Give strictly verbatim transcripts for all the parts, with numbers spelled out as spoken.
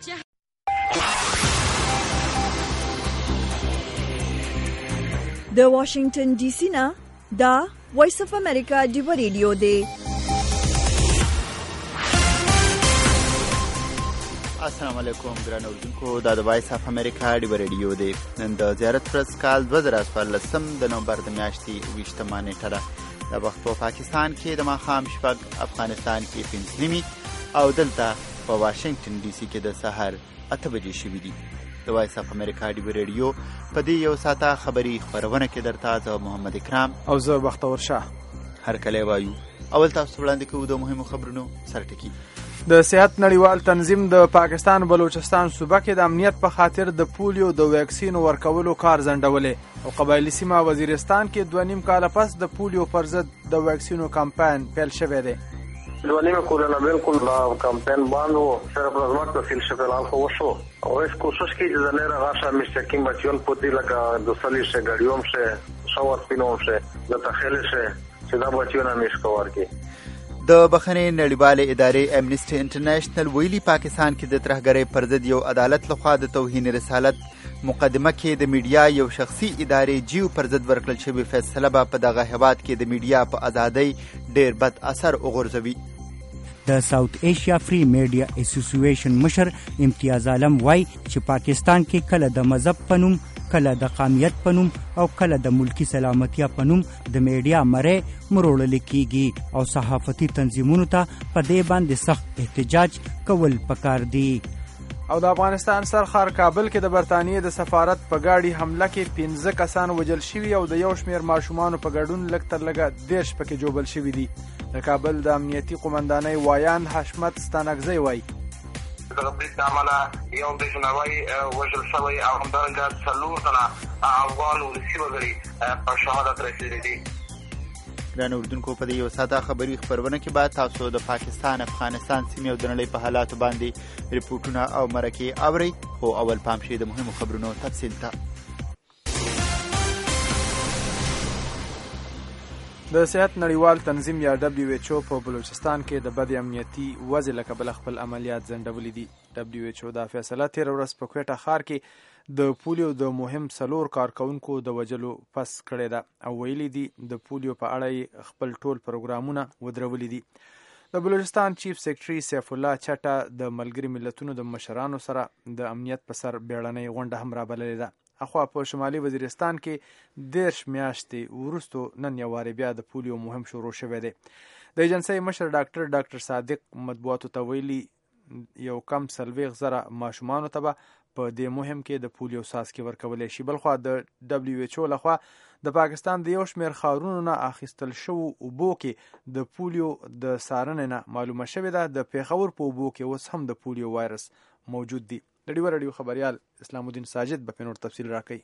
د واشنگټن ډي سي نه دا وایس اف امریکا دی ریډیو دی. السلام علیکم ګران اوردونکو، دا د وایس اف امریکا دی ریډیو دی. نن د زیارت ورځ کال دوه زره څوارلسم د نومبر د میاشتې اوویشتمه نیټه ده. د وخت په پاکستان کې د ماښام شپږ، افغانستان کې پنځه نیمې او دلته په واشنگټن ډي سي کې د سهار اته بجې شوي دي. د وایس اف امریکا دی ریډیو په دې یو ساعته خبري خبرونه کې درته زه محمد اکرام او زه بختور شاه هر کله وایو. اول تاسو وړاندې کوو د مهمو خبرونو سرټکی. د صحت نړیوال تنظیم د پاکستان بلوچستان صوبه کې د امنیت په خاطر د پولیو د ویکسین ورکولو کار ځنډولې او قبایلی سیمه وزیرستان کې دوه نیم کاله پس د پولیو پر ضد د ویکسینو کمپاین پیل شوی دی. دوه نیمه کلونه بالکل دا کمپاین بند و، صرف از وقت تفصیل شکلان خو وشو او اس کوشش کی چې د نه راغشه مستقیم بچیون پوتی لکه د سلی شه غړیوم شه شاور پینوم شه د تخیل شه چې دا بچیون همیش کور کی. د بخښنې نړیوالې ادارې امنیسټي انټرنیشنل ویلي پاکستان کې د ترهګرۍ پر ضد یو عدالت لخوا د توهین رسالت مقدمه کې د میډیا یو شخصي ادارې جیو پر ضد ورکړل شوې فیصله به په دغه هیواد کې د میډیا په ازادۍ ډیر بد اثر وغورځوي. د ساوث ایشیا فری میډیا اسوسییشن مشر امتیاز عالم وای چې پاکستان کې کله د مذهب په نوم، کله د قومیت په نوم او کله د ملکی سلامتیا په نوم د میډیا مړی مروړل کیږي او صحافتي تنظیمونو ته په دې باندې سخت احتجاج کول پکار دي. او د افغانستان سرخار کابل کې د برتانیې د سفارت په ګاډي حمله کې پنځه کسان وژل شوي او د یو شمېر ماشومانو په ګډون لږ تر لږه دېرش پکې جوبل شوي دي. د کابل د امنیتي قومندانۍ وایاند حشمت ستانکزی وایي د برید د امله یو برېښناوی وژل شوی او همدارنګه څلور تنه افغان ولسي وګړي په شهادت رسېدلي دي. ګران اردوونکو، په دې یو ساده خبري خبرونه کې به تاسو د پاکستان، افغانستان سیمې او د نړۍ په حالاتو باندې ریپورټونه او مرکې اورئ. خو اول پام شي د مهمو خبرونو تفصیل ته. د صحت نړیوال تنظیم یا دبلیو ایچ او په بلوچستان کې د بد امنیتي وضع له کبله خپل عملیات ځنډولي دي. دبلیو ایچ او دا فیصله تېره ورځ په کوټه ښار کې د پولیو د مهم څلور کارکونکو د وژلو پس کړې ده او ویلي دي د پولیو په اړه خپل ټول پروګرامونه ودرولي دي. د بلوچستان چیف سیکرټري سیف الله چټه د ملګري ملتونو د مشرانو سره د امنیت په سر بیړنۍ غونډه هم رابللې ده. اخوا په شمالي وزیرستان کې دیرش میاشتې وروستو نن یو وارې بیا د پولیو مهم شروع شوی دی. د ایجنسۍ مشر ډاکټر ډاکټر صادق مطبوعاتو ته ویلي یو کم څلوېښت زره ماشومانو ته به په دې مهم کې د پولیو څاڅکي ورکولی شي. بلخوا د دبلیو ایچ او لخوا د پاکستان د یو شمېر ښارونو نه اخیستل شوو اوبو کې د پولیو د څارنې نه معلومه شوې ده د پېښور په اوبو کې اوس هم د پولیو وایرس موجود دی. د ډیوه راډیو خبریال اسلام الدین ساجد به نور تفصیل راکړي.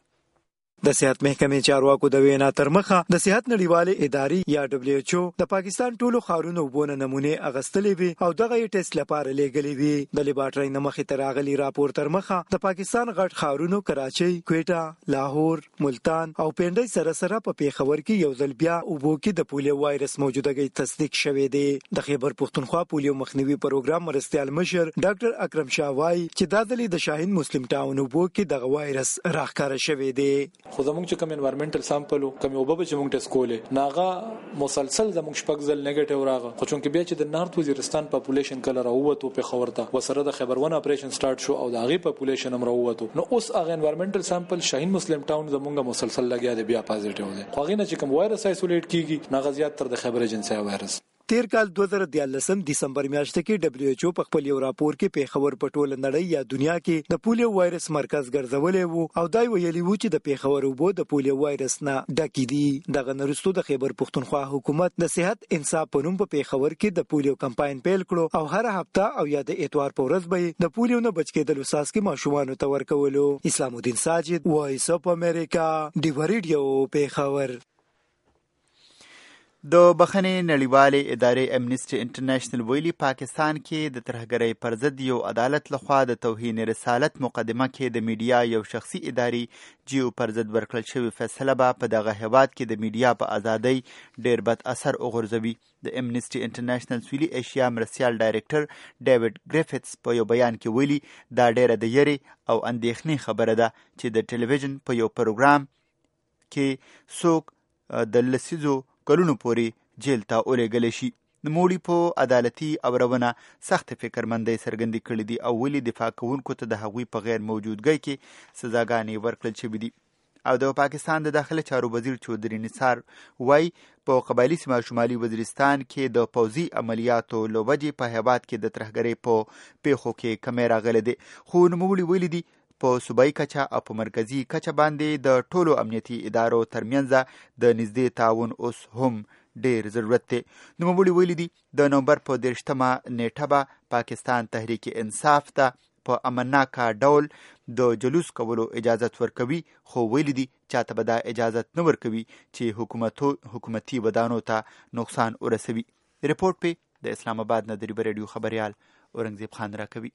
د صحت محکمې چارواکو د وینا تر مخه د صحت نړیوالې ادارې یا دبلیو ایچ او د پاکستان ټولو ښارونو اوبونه نمونې اخیستلې وي او دغه یې ټیسټ لپاره لیږلې وي. د لیبارټرۍ نه مخې ته راغلي راپور تر مخه د پاکستان غټ ښارونو کراچۍ، کویټه، لاهور، ملتان او پنډۍ سره سره په پېښور کې یو ځل بیا اوبو کې د پولیو وایرس موجودګۍ تصدیق شوې دی. د خیبر پښتونخوا پولیو مخنیوي پروګرام مرستیال مشر ډاکټر اکرم شاه وایي چې دا ځل د شاهین مسلم ټاون اوبو کې دغه وایرس راښکاره شوی دی. خو زموږ چې کوم انوایرمنټل سامپل او کوم اوبه چې موږ ټیسټ کولې ناغه مسلسل زموږ شپږ ځل نیگیټیو راغی. خو چونکې بیا چې د نارت وزیرستان پاپولیشن کله راووتو په خبر ته وسره د خیبر ون اپریشن سٹارټ شو او د هغه پاپولیشن هم راووتو نو اوس هغه انوایرمنټل سامپل شاهین مسلم ټاون زموږ مسلسل لګیا دی بیا پازیټیو دی. خو هغه نه چې کوم وایرس آیسولیټ کیږي ناغه زیات تر د خیبر ایجنسی وایرس. تیر کال دوه زره دیارلسم دسمبر میاشت کې دبلیو ایچ او په خپل یو راپور کې پېښور په ټوله نړۍ یا دنیا کې د پولیو وایرس مرکز ګرځولې وو او دا ویلي وو چې د پېښور اوبو د پولیو وایرس نه ډکې دي. دغه نرستو د خیبر پښتونخوا حکومت د صحت انصاف په نوم په پېښور کې د پولیو کمپاین پیل کړو او هر هفته او یا د اتوار په ورځ به د پولیو نه بچ کېدلو څاڅکي ماشومانو ته ورکولو. اسلام الدین ساجد، وایس اف امریکا، دی ریډیو، پېښور. د بخښنې نړیوالې ادارې امنیسټي انټرنیشنل ویلي پاکستان کې د ترهګرۍ پر ضد یو عدالت لخوا د توهین رسالت مقدمه کې د میډیا یو شخصي ادارې جیو پر ضد ورکړل شوې فیصله به په دغه هیواد کې د میډیا په ازادۍ ډېر بد اثر وغورځوي. د امنیسټي انټرنیشنل سویلي ایشیا مرستیال ډایرکټر ډیوډ ګریفټس په یو بیان کې ویلي دا ډېره د یرې او اندېښنې خبره ده چې د ټلویزیون په یو پروګرام کې څوک د لسیزو کلونو پورې جیل ته ولېږلی شي. نوموړي په عدالتي اورونه سخت فکرمندۍ څرګندې کړې دي او ولې دفاع کوونکو ته د هغوی په غیر موجودګۍ کې سزاګانې ورکړل شوې دي. او د پاکستان د داخله چارو وزیر چودري نثار وایي په قبایلي سیمه شمالي وزیرستان کې د پوځي عملیاتو له وجې په هیواد کې د ترهګرۍ په پیښو کې کمی راغلی دی. خو نوموړي ویلي دي په صوبایي کچه او په مرکزي کچه باندې د ټولو امنیتي ادارو ترمنځ د نږدې تعاون اوس هم ډېر ضرورت دی. نوموړي ویلي دي د نومبر په دېرشتمه نیټه به پاکستان تحریک انصاف ته په امنناکه ډول د جلوس کولو اجازت ورکوي، خو ویلي دي چاته به دا اجازت نه ورکوي چې حکومتو حکومتي ودانو ته نقصان ورسوي. رپورټ په د اسلام آباد نه د ریبر رادیو خبریال اورنګزیب خان راکوي.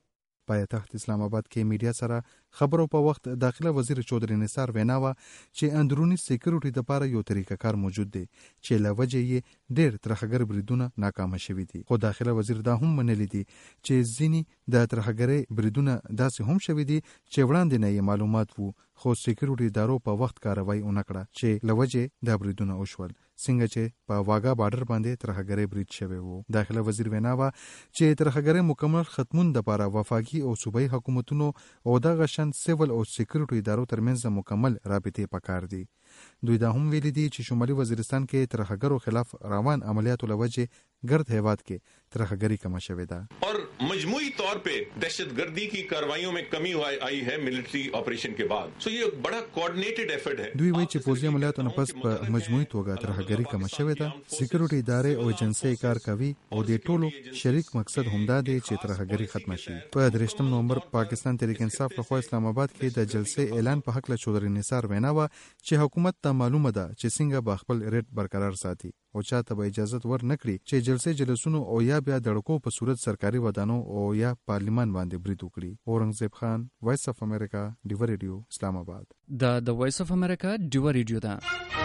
پایتخت اسلام آباد کې میډیا سره خبرو په وخت داخله وزیر چودري نثار وینا وه چې اندرونی سکیورټي دپاره یو طریقه کار موجود دی چې له وجې یې ډېر ترهګر بریدونه ناکامه شوي دي. خو داخله وزیر دا هم منلی دي چې ځینې د ترهګرۍ بریدونه داسې هم شوي دي چې وړاندې نه یې معلومات وو، خو سکیورټي ادارو په وخت کاروای ونه کړه چې له وجې دا بریدونه وشول، څنګه چې په واګا بارډر باندې ترهګرۍ برید شوی وو. داخله وزیر وینا وه چې ترهګرۍ مکمل ختمون دپاره وفاقي او صوبایي حکومتونو او دغه شان سیول او سکیورټي ادارو ترمنځ مکمل رابطې پکار دي. دوی دا هم ویلي دي چې شمالي وزیرستان کې ترهګرو خلاف روان عملیاتو له وجې ګرد هیواد کې ترهګري کمه شوې ده اور مجموعی طور पे दहशतगर्दी की कार्रवाइयों में कमी आई है मिलिट्री ऑपरेशन के बाद. सो ये बड़ा कोऑर्डिनेटेड एफर्ट है. دوی وایي چې پوځي عملیاتو نه پس په مجموعي توګه ترهګري کمه شوې ده. سکیورټي ادارې او ایجنسۍ کار کوي او د ټولو شریک مقصد همدا دی چې ترهګري ختمه شي. په درېشتم نومبر پاکستان تحریک انصاف لخوا اسلام آباد کې د جلسې اعلان په هکله چودري نثار وینا وه چې حکومت ته معلومه ده چې څنګه به خپل ریټ برقرار ساتي او چاته به اجازت ور نه کړي چې جلسې جلسونو او یا بیا دړکو په صورت سرکاري ودانو او یا پارلیمان باندې برید وکړي. اورنګزیب خان، وایس اف امریکا، ډیور ریډیو، اسلام آباد. دا د وایس اف امریکا ډیور ریډیو ده.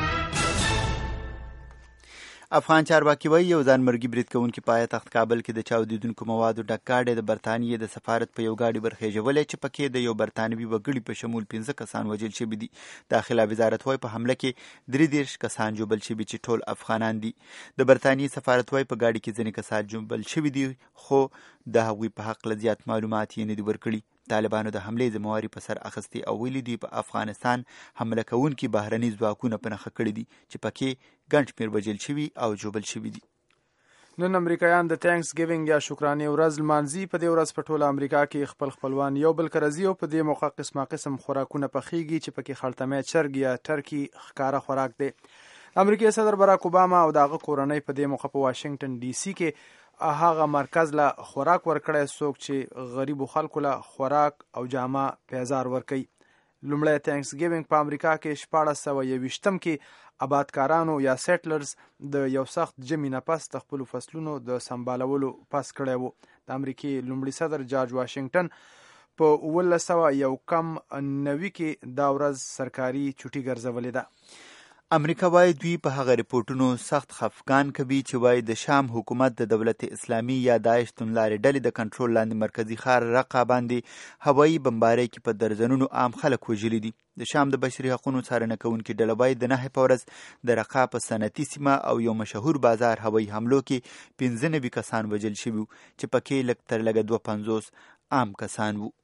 افغان چارواکي وایي یو ځانمرګي برید کوونکي پایتخت کابل کې د چاودیدونکو موادو ډک ګاډی د برطانیې د سفارت په یو ګاډي ورخیژولی چې پکې د یو برطانوي وګړي په شمول پنځه کسان وژل شوي دي. داخله وزارت وایي په حمله کې درې دېرش کسان ژوبل شوي چې ټول افغانان دي. د برطانیې سفارت وایي په ګاډي کې ځینې کسان ژوبل شوي دي، خو د هغوی په هکله زیات معلومات یې نه دي ورکړي. طالبانو د حملې ذمواري په سر اخیستې او ویلي دوی په افغانستان حمله کوونکي بهرني ځواکونه په نښه کړي دي چې پکې ګڼ شمېر وژل شوي او ژوبل شوي دي. نن امریکایان د تانکس ګیوینګ یا شکرانې ورځ لمانځي. په دې ورځ په ټوله امریکا کې خپل خپلوان یو بل کرځي او په دې موقع قسمه قسم خوراکونه پخیږي چې پکې خړتمی چرګ یا ټرکي ښکاره خوراک دی. امریکایي صدر باراک اوباما او د هغه کورنۍ په دې موقع په واشنګټن ډي سي کې هغه مرکز له خوراک ورکړی څوک چې غریبو خلکو له خوراک او جامه پیزار ورکوي. لومړی تانکس ګیوینګ په امریکا کې شپاړس سوه یوویشتم کې آبادکارانو یا سیټلرز د یو سخت جمعې نه پس د خپلو فصلونو د سمبالولو پس کړی وو. د امریکې لومړي صدر جارج واشنګټن په اوولس سوه یو کم نوي کې دا ورځ سرکاري چوټي ګرځولې ده. امریکا وایي دوی په هغه ریپورټونو سخت خفګان کوي چې وایي د شام حکومت د دولت اسلامي یا داعش توندلارې ډلې د کنټرول لاندې مرکزي ښار رقه باندې هوایي بمبارۍ کې په درجنونو عام خلک وژلي دي. د شام د بشري حقونو څارنه کوونکي ډله وایي د نهې په ورځ د رقه په صنعتي سیمه او یو مشهور بازار هوایي حملو کې پنځه نوي کسان وژل شوي چې پکې لږ تر لږه دوه پنځوس عام کسان وو.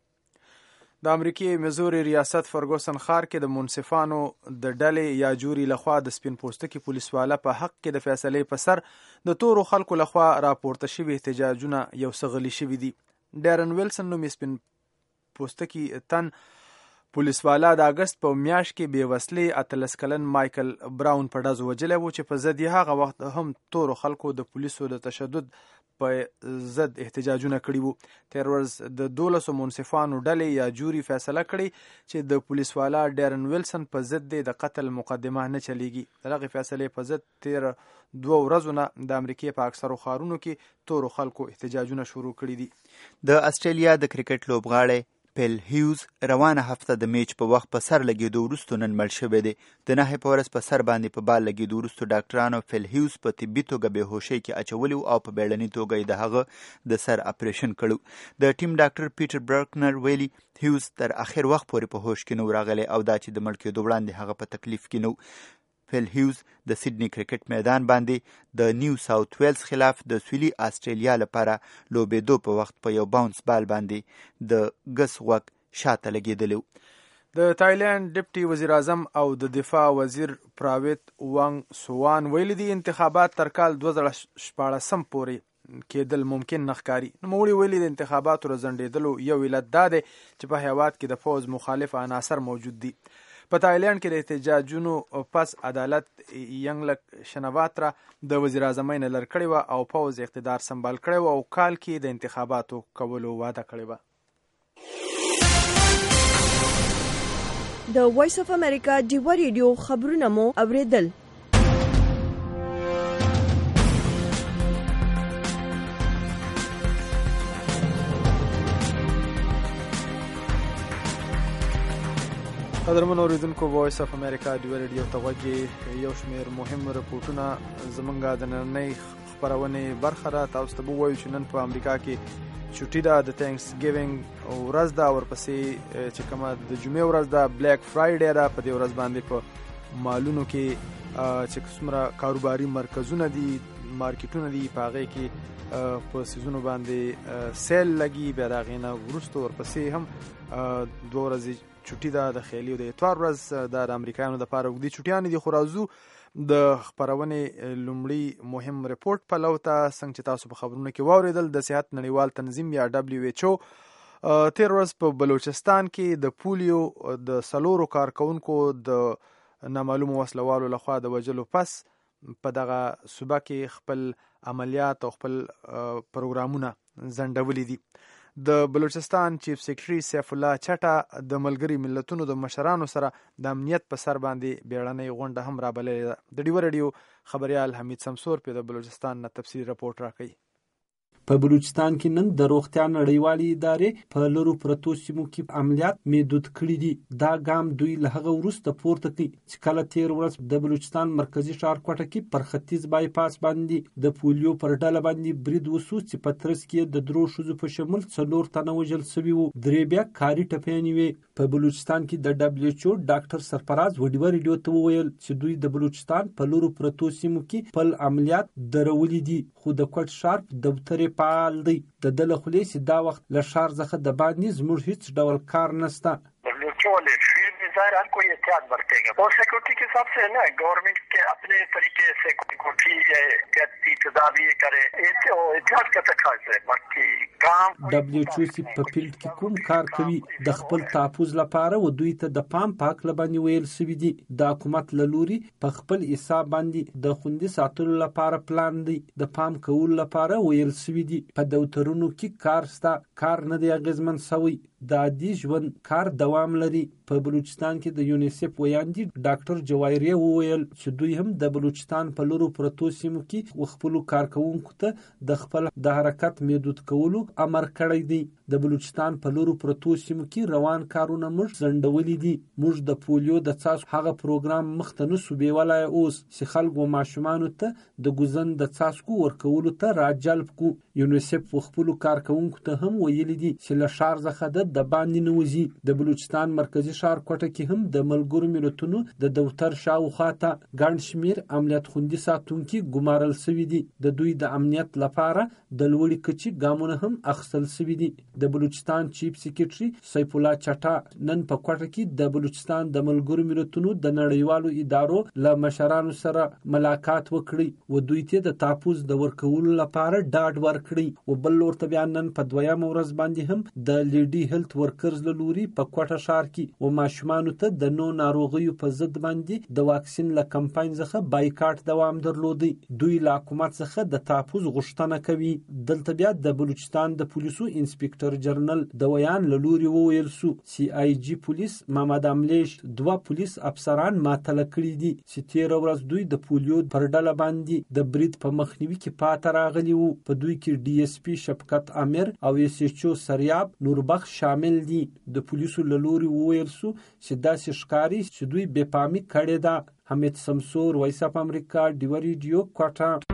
د امریکې میزوري ریاست فرګوسن ښار کې د منصفانو د ډلې یا جوري لخوا د سپین پوستکي پولیسواله په حق کې د فیصلې په سر د تورو خلکو لخوا راپورته شوي احتجاجونه یو څه غلي شوي دي. ډیرن ویلسن نومې سپین پوستکي تن پولیسواله د اګست په میاشت کې بې وسلې اتلس کلن مایکل براون په ډز وژلی و چې په ضد یې هغه وخت هم تورو خلکو د پولیسو د تشدد په ضد احتجاجونه کړي وو. تیر ورځ د دولسو منصفانو ډلې یا جوري فیصله کړې چې د پولیس والا ډیرن ویلسن په ضد د قتل مقدمه نه چلیږي. د هغې فیصلې په ضد تیر دوه ورځو نه د امریکې په اکثرو ښارونو کې تورو خلکو احتجاجونه شروع کړي دي. د استرالیا د کرکټ لوبغاړی پیل هیوز روانه هفته د میچ په وخت په سر لګېدو وروسته نن مړ شوی دی. د نهې په ورځ په سر باندې په بال لګېدو وروسته ډاکټرانو پیل هیوز په طبي توګه بېهوشۍ کې اچولی او په بیړني توګه یې د هغه د سر اپریشن کړو. د ټیم ډاکټر پیټر برکنر ویلي هیوز تر اخر وخت پورې په هوش کې نه راغلی او دا چې د مړ کېدو وړاندې هغه په تکلیف کې نه. پیل هیوز د سیدنی کرکټ میدان باندې د نیو ساوث ویلز خلاف د سویلي استرالیا لپاره لوبېدو په وخت په یو باونس بال باندې د ګس غوږ شاته لګېدلی. د تایلند ډپټي وزیر اعظم او د دفاع وزیر پراویت وانګ سوان ویلي دي انتخابات تر کال دوه زره شپاړسم پورې کېدل ممکن نه ښکاري. نوموړي ویلي د انتخاباتو رځنډېدلو یو علت دا دی چې په هیواد کې د پوځ مخالف عناصر موجود دي. په تایلند کې د احتجاجونو پس عدالت ینګلک شنواترا د وزیر اعظمۍ نه لر کړې وه او پوځ اقتدار سمبال کړی و او کال کې د انتخاباتو کولو وعده کړې وه. د وایس اف امریکا ډیوه ریډیو خبرونه مو اوریدل. قدرمن اوریدونکو، وایس اف امریکا ډیوه ریډیو ته غوږ یو شمېر مهم رپورټونه زمونږ د نننۍ خپرونې برخه ده. تاسو ته به ووایو چې نن په امریکا کې چوټي ده، د تینکس ګیوینګ ورځ ده، ورپسې چې کومه د جمعې ورځ ده بلیک فرایډے ده. په دې ورځ باندې په مالونو کې چې څومره کاروباري مرکزونه دي، مارکیټونه دي، په هغې کې په سیزونو باندې سیل لګي. بیا د هغې نه وروسته ورپسې هم دوه ورځې چوټي ده، د خیالي او د اتوار ورځ د امریکایانو دپاره اوږدې چوټیانې دي. خو راځو د خپرونې لومړي مهم رپورټ پلو ته. څنګه چې تاسو په خبرونو کې واورېدل، د صحت نړیوال تنظیم یا ډبلیو ایچ او تیر ورځ په بلوچستان کې د پولیو د څلورو کارکونکو د نامعلومو وسلوالو لخوا د وژلو پس په دغه صوبه کې خپل عملیات او خپل پروګرامونه ځنډولي دي. د بلوچستان چیف سیکرټري سیف الله چټه د ملګري ملتونو د مشرانو سره د امنیت په سر باندې بیړنۍ غونډه هم رابللې ده. د ډیوه ریډیو خبریال حمید سمسور په د بلوچستان نه تفصیلي رپورټ راکوي. په بلوچستان کې نن د روغتیا نړیوالې ادارې په لرو پرتو سیمو کې عملیات محدود کړي دي. دا ګام دوی له هغه وروسته پورته کړي چې کله تیر ورځ د بلوچستان مرکزي ښار کوټه کې پر ختیځ بایپاس باندې د پولیو پر ډله باندې برید وسو چې په ترڅ کې د درو ښځو په شمول څلور تنه وژل سوي وو، درې بیا کاري ټپیانې وې. په بلوچستان کې د ډبلیو ایچ او ډاکټر سرفراز وډیوه ریډیو ته وویل چې دوی د بلوچستان په لرو پرتو سیمو کې خپل عملیات درولي دي، خو د کوټ ښار دفتر فعال دی. د دله خولې چې دا وخت له ښار څخه د باندې زموږ هیڅ ډول کار نشته. हर कोई एहतियात बरतेगा और सिक्योरिटी के हिसाब से है ना, गवर्नमेंट के अपने तरीके से सिक्योरिटी की तदाबीर करे, एहतियात का तकाजा है. बाकी काम W H O C په فیلډ کې کوم کار کوي د خپل تحفظ لپاره و دوی ته د پام پاک لبانی ویل سوي دي. د حکومت لوري په خپل حساب باندې د خوندي ساتلو لپاره پلان دی، د پام کولو لپاره ویل سوي دي. په دفترونو کې کار ستا کار نه دی اغیزمن سوی، د عادي ژوند کار دوام لري. په بلوچستان کې د یونیسف ویاندي ډاکټر جواهریه وویل چې دوی هم د بلوچستان په لورو پرتو سیمو کې خپل کارکونکو ته د خپل د حرکت محدود کولو امر کړی دی. د بلوچستان په لورو پرتو سیمو کې روان کارونه موږ ځنډولي دي. موږ د پولیو د څاڅکو هغه پروګرام مخته نه سو بیولای اوس چې خلکو او ماشومانو ته د ګوزن د څاڅکو ورکولو ته راجلب کو. یونیسف خپل کارکونکو ته هم ویلي دي چې له ښار څخه د باندې نه وځي. د بلوچستان مرکزی ښار کوټه کې هم د ملګرو ملتونو د دفتر شاوخوا ته ګڼ شمېر امنیت خوندي ساتونکي ګمارل سوي دي. د دوی د امنیت لپاره د لوړې کچې ګامونه هم اخیستل سوي دي. د بلوچستان چیف سیکریټري سیف الله چټا نن په کوټه کې د بلوچستان د ملګرو ملتونو د نړیوالو ادارو له مشرانو سره ملاقات وکړي و دوی ته د تاپوز د ورکولو لپاره ډاډ ورکړي و بل ورته بیا نن په دویم ورځ باندې هم د لیډي هیلث ورکرز له لوري په کوټه ښار کې و ماشومانو ته د نو ناروغیو په ضد باندې د واکسین له کمپاین څخه بایکاټ دوام درلودي. دوی له حکومت څخه د تاپوز غوښتنه کوي. دلته بیا د بلوچستان د پولیسو انسپکټر جنرال د ویان له لوري وویل سو سی آی جی پولیس محمد املیش دوه پولیس افسران معطل کړي دي چې تیر ورځ دوی د پولیو پر ډله باندې د برید په مخنیوي کې پاتې راغلي وو. په دوی کې ډي اس پی شفقت امیر او اس ایچ او سریاب نوربخش شامل دي. د پولیسو له لوري وویل سو چې داسې ښکاري چې دوی بې پامي کړې ده. حمید سمسور، وایس اف امریکا، ډیو ریډیو، کوټه.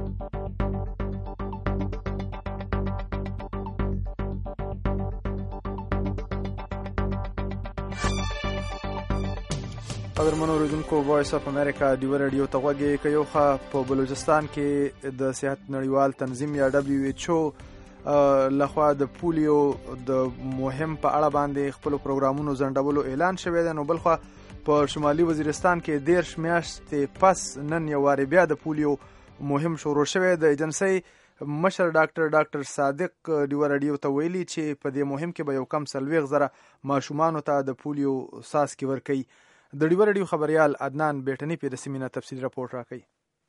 قدرمنو اوریدونکو، وایس اف امریکا ډیو ریډیو ته غوږ یې که یو ښه په بلوچستان کې د صحت نړیوال تنظیم یا ډبلیو ایچ او لخوا د پولیو د مهم په اړه باندې خپل پروګرامونو ځنډولو اعلان شوی دی. نو بلخوا په شمالي وزیرستان کې دیرش میاشتې پس نن یو وارې بیا د پولیو مهم شروع شوی. د ایجنسۍ مشر ډاکټر ډاکټر صادق ډیو راډیو ته ویلي چې په دې مهم کې به یو کم څلوېښت زره ماشومانو ته د پولیو څاڅکي ورکوي. د ډیو راډیو خبریال عدنان بیټنی په د سیمینه تفصیلي راپورټ راکوي.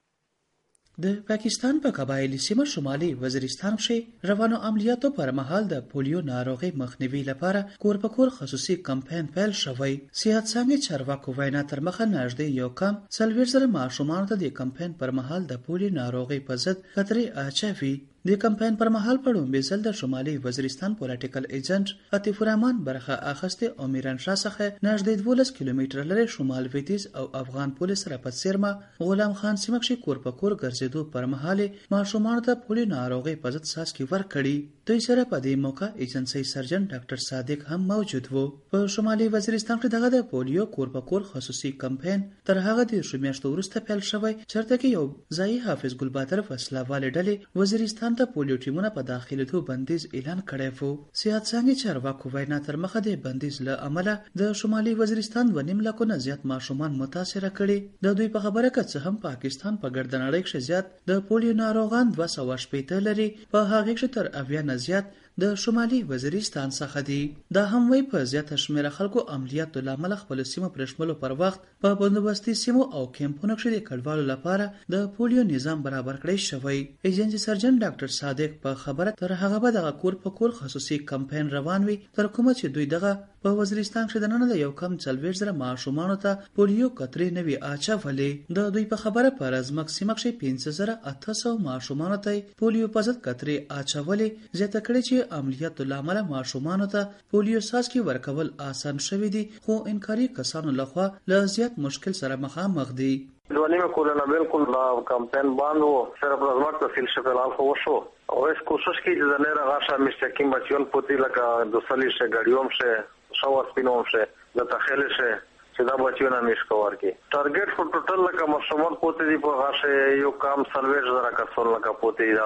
د پاکستان په قبایلی سیمه شمالي وزیرستان کې روانو عملیاتو پر مهال د پولیو ناروغي مخنیوي لپاره کور په کور خصوصي کمپاین پیل شوی. صحت څنګه چارواکو وینا تر مخه نږدې یو کم څلوېښت زره ماشومان ته د کمپاین پر مهال د پولیو ناروغي په ضد خطرې اچوي. د کمپاین پر مهال په لومړي ځل د شمالي وزیرستان پولیټیکل ایجنټ عطیف الرحمن برخه اخیسته او میرانشاه څخه نږدې دولس کیلومتره لري شمال ختیځ او افغان پولیس را په څیرمه غلام خان سیمه کې کور په کور ګرځېدو پر مهال ماشومان ته پولیو ناروغي په ضد څاڅکي ورکړي. دوی سره په دې موقع ایجنسۍ سرجن ډاکټر صادق هم موجود وو. په شمالي وزیرستان کې دغه د پولیو کور په کور خصوصي کمپاین تر هغه د شمیاشتو وروسته پیل شوی چرته کې یو ځای حافظ ګلبادر وسله والے ډلې وزیرستان ته پولیو ټیمونه په داخلېدو بندیز اعلان کړی وو. صحت څنګه چارواکو وینا تر مخه د بندیز له امله د شمالي وزیرستان و نیم لکو نه زیات ماشومان متاثره کړي. د دوی په خبره که څه هم پاکستان په ګردنړۍ کې زیات د پولیو ناروغان دوه سوه شپېته لري، په هغې کې تر اویا نه زیات د شمالي وزیرستان څخه دي. دا هم وی په زیاته شمیره خلکو عملیاتو له امله خپل سیمه پرېښملو پر وخت په بندوبستي سیمو او کیمپونو کې د کډوالو لپاره د پولیو نظام برابر کړی شوی. ایجنسي سرجن ډاکټر صادق په خبره تر هغه به دغه کور په کور خصوصي کمپاین روان وي تر کومه چې دوی دغه په وزیرستان کې د نن د یو کم څلوېښت زره ماشومانو ته پولیو قطرې نوي اچولې. د دوی په خبره په رزمک سیمه کې پنځه زره اته سوه ماشومانو ته پولیو په ضد قطرې اچولې. زیاته کړې چې عملیاتو له امله ماشومانو ته پولیو څاڅکي ورکول آسان شوي دي، خو انکاري کسانو لخوا له زیات مشکل سره مخامخ دي. دو نیمه کلونه بالکل کمپاین بند و، صرف رزمک تحصیل شپیلان خو وشو او اس کوشش کی چې د نه راغاشه مستقیم بچیون پوتی لکه دوسلی شه غړیوم شه شاور سپینوم شه د تخیل شه چې دا بچیونه میش کور کی ټارګټ فور ټوټل لکه مشمول پوتی دی په غاشه یو کام سلویج زرا کسون لکه پوتی دا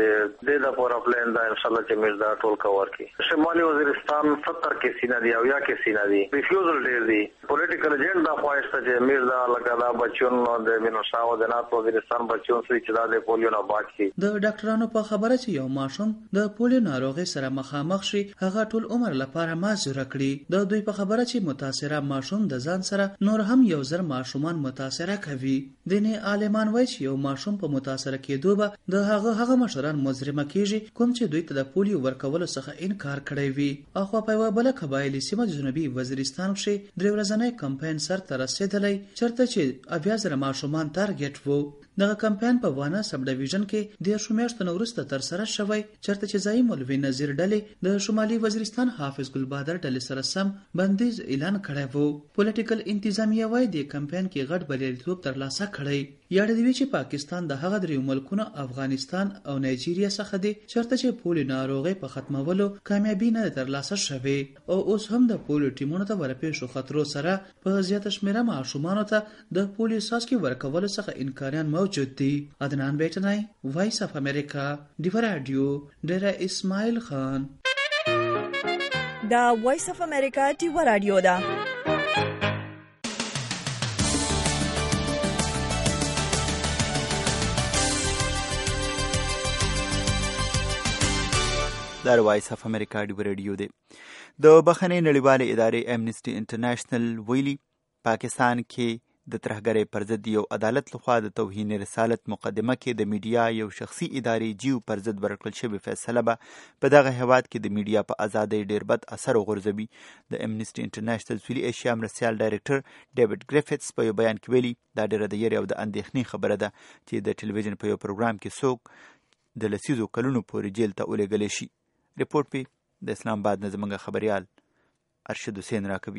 د د پور پلان دا ان شاء الله چې میش دا ټول کور کی. شمالي وزیرستان ستر کې سینا دی او یا کې سینا دی ریفیوزل ډیر دی پولیټیکل ایجنټ دا خوښته چې میش دا لکه دا بچیون د وینو شاو د نات وزیرستان بچیون چې دا د پولیو نه باج کی. د ډاکټرانو په خبره چې یو ماشوم د پولیو ناروغي سره مخامخ شي هغه ټول عمر لپاره معذور کړي. د دوی په خبره چې متاثره ماشوم د سره نور هم یو زر ماشومان متاثره کوي. دیني عالمان وایي چې یو ماشوم په متاثره کېدو به د هغه هغه مشران مجرمه کیږي کوم چې دوی ته د پولیو ورکولو څخه انکار کړی وي. اخوا په یوه بله قبایلي سیمه جنوبي وزیرستان کې درې ورځنی کمپاین سرته رسېدلی چېرته چې اویا زره ماشومان ټارګټ وو. دغه کمپاین په وانه سب ډیویژن کې دیرشو میاشتو نه وروسته ترسره شوی چېرته چې ځایي مولوي نذیر ډلې د شمالي وزیرستان حافظ ګلبادر ډلې سره سم بندیز اعلان کړی وو. پولیټیکل انتظامیه وایي د کمپاین کې غټ بریالیتوب ترلاسه کړی. یاد دی چې پاکستان د هغه دریو ملکونو افغانستان او نایجیریا څخه دی چېرته چې پولیو ناروغي په ختمولو کامیابي نه ترلاسه شوې او اوس هم د پولیو ټیمونو ته ورپېښو خطرو سره په زیاته شمیره ماشومانو ته د پولیو څاڅکي ورکولو څخه انکاریان موجود دي. عدنان بیٹنای، وایس اف امریکا، ډیو راډیو، ډیره اسماعیل خان. دا وایس اف امریکا ډیو رادیو ده. دا وایس اف امریکا ډیو رادیو دی. د بخښنې نړیوالې ادارې امنیسټي انټرنیشنل ویلي پاکستان کې د ترهګرۍ پر ضد یو عدالت لخوا د توهین رسالت مقدمه کې د میډیا یو شخصي ادارې جیو پر ضد ورکړل شوې فیصله به په دغه هیواد کې د میډیا په ازادۍ ډېر بد اثر وغورځوي. د امنیسټي انټرنیشنل سویلي ایشیا مرستیال ډایرکټر ډیوډ ګریفټس په یو بیان کې ویلي دا ډېره د یېرې او د اندېښنې خبره ده چې د ټلویزیون په یو پروګرام کې څوک د لسیزو کلونو پورې جیل ته ولېږلی شي. رپورټ پې د اسلام آباد نه زموږ خبریال ارشد حسین راکوي.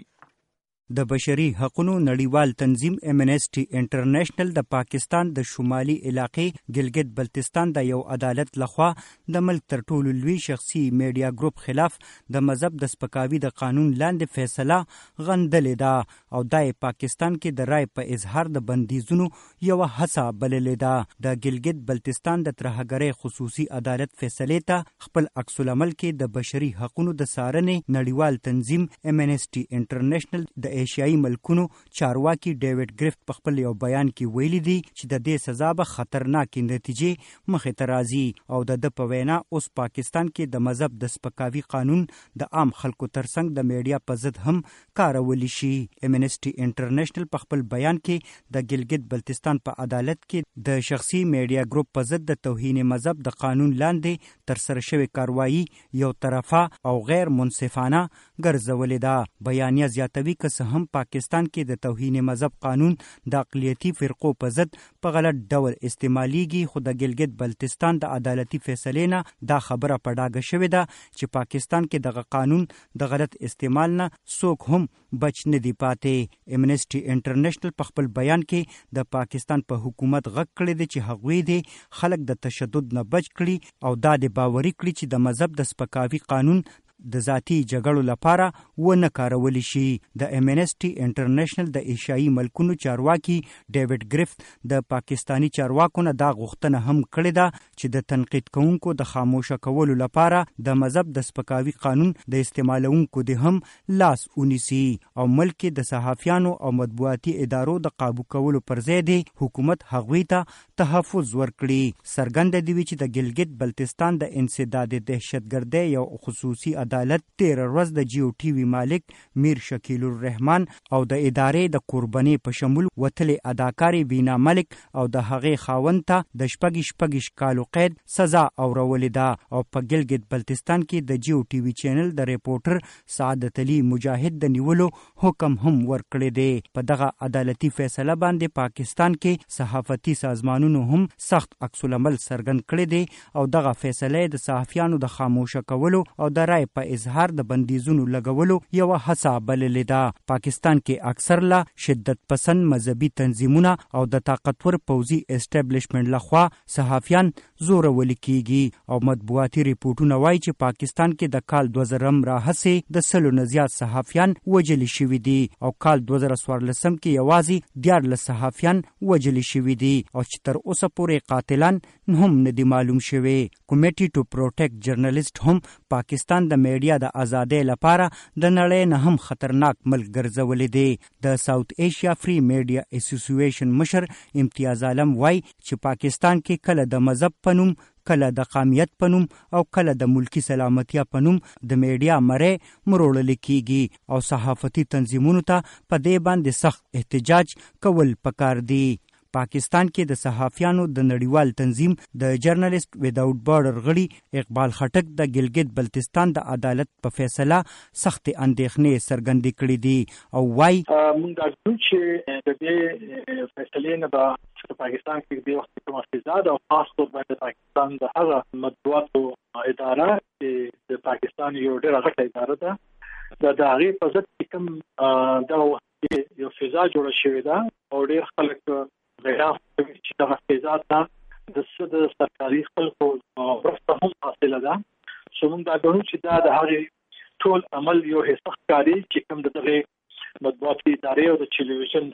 د بشري حقوقو نړیوال تنظیم امنیسټي انټرنیشنل د پاکستان د شمالي علاقې ګلګت بلتستان د یو عدالت لخوا د ملک تر ټولو لوی شخصي میډیا ګروپ خلاف د مذهب د سپکاوي د قانون لاندې فیصله غندلې ده او د پاکستان کې د رای په اظهار د بندیزونو یو هڅه بللې ده. د ګلګت بلتستان د ترهګرۍ خصوصي عدالت فیصلې ته خپل عکس العمل کې د بشري حقوقو د څارنې نړیوال تنظیم امنیسټي انټرنیشنل د ایشیایي ملکونو چارواکي ډیوډ ګریفټ په خپل یو بیان کې ویلي دي چې د دې سزا به خطرناکې نتیجې مخې ته راځي او د ده په وینا اوس پاکستان کې د مذهب د سپکاوي قانون د عام خلکو ترڅنګ د میډیا په ضد هم کارولی شي. امنیسټي انټرنیشنل په خپل بیان کې د ګلګت بلتستان په عدالت کې د شخصي میډیا ګروپ په ضد د توهین مذهب د قانون لاندې ترسره شوې کاروایی یو طرفه او غیر منصفانه ګرځولې ده. بیانیه زیاتوي که هم پاکستان کې د توهین مذهب قانون د اقلیتي فرقو په ضد په غلط ډول استعمالیږي خو د ګلګت بلتستان د عدالتي فیصلې نه دا خبره په ډاګه شوې ده چې پاکستان کې دغه قانون د غلط استعمال نه څوک هم بچ نه دی پاتې. امنیسټي انټرنیشنل په خپل بیان کې د پاکستان په حکومت غږ کړی دی چې هغوی دې خلک د تشدد نه بچ کړي او دا د باوري کړي چې د مذهب د سپکاوي قانون د ذاتي جګړو لپاره ونه کارول شي. د امنیسټي انټرنیشنل د ایشیایي ملکونو چارواکي ډیوډ ګریفټ د پاکستانی چارواکو نه دا غوښتنه هم کړې ده چې د تنقید کوونکو د خاموشه کولو لپاره د مذهب د سپکاوي قانون د استعمالونکو د هم لاس ونیسي او ملک د صحافیانو او مطبوعاتي ادارو د قابو کولو پر ځای دی حکومت هغوی ته تحفظ ورکړي. څرګنده دی چې د ګلګت بلتستان د انسداد دهشتګردۍ یو خصوصي عدالت تیر ورځ د جیو ټي وي مالک میر شکیل الرحمن او د ادارې د قربانۍ په شمول وتلې اداکارې بینا ملک او د هغې خاوند ته د شپږ شپږ کالو قید سزا اورولې ده او په ګلګت بلتستان کې د جیو ټي وي چینل د ریپورټر سعادت علي مجاهد د نیولو حکم هم ورکړی دی. په دغه عدالتي فیصله باندې پاکستان کې صحافتي سازمانونو هم سخت عکس العمل څرګند کړی دی او دغه فیصله د صحافیانو د خاموشه کولو او د رای په اظهار د بندیزونو لګولو یو هڅه بللې ده. پاکستان کې اکثر لا شدت پسند مذهبي تنظیمونه او د طاقتور پوځي اسټابلیشمنټ لخوا صحافیان زورول کیږي او مطبوعاتي ریپورتونه وایي چې پاکستان کې د کال دوه زرم راهیسې د سلو نه زیات صحافیان وژل شوي دي او کال دوه زره څوارلسم کې یوازې دیارلس صحافیان وژل شوي دي او چې تر اوسه پورې قاتلان هم نه دي معلوم شوي. کمیټي ټو پروټیکټ جرنالیست هم پاکستان د میډیا د ازادۍ لپاره د نړۍ نه هم خطرناک ملک ګرځولې دی. د ساوث ایشیا فری میډیا اسوسییشن مشر امتیاز عالم وایي چې پاکستان کې کله د مذهب په نوم کله د قومیت په نوم او کله د ملکی سلامتیا په نوم د میډیا مړی مروړل کیږي او صحافتي تنظیمونو ته په دې باندې سخت احتجاج کول پکار دی. پاکستان کې د صحافیانو د نړیوال تنظیم د جرنالست وداوټ بارډر غړي اقبال خټک د ګلګت بلتستان د عدالت په فیصله سخت اندېښنې څرګندې کړې دي او وايي موږ د چې د دې فیصلې نه په پاکستان کې د وخت په مفیزاد او خاص طور باندې پاکستان د هغه مطبوعاتو اداره چې د پاکستان یو ډېر غټه اداره ده د هغې په ضد کوم دغه وخت یو فضا جوړه شوې ده او ډېر خلک غیراف چې دغه فضا ته د څه د سرکاري خلکو مرسته هم حاصله ده. سو موږ دا ګڼو چې دا د هغې ټول عمل یو حصه ښکاري چې کوم د دغې مطبوعاتي ادارې او د ټلویزیون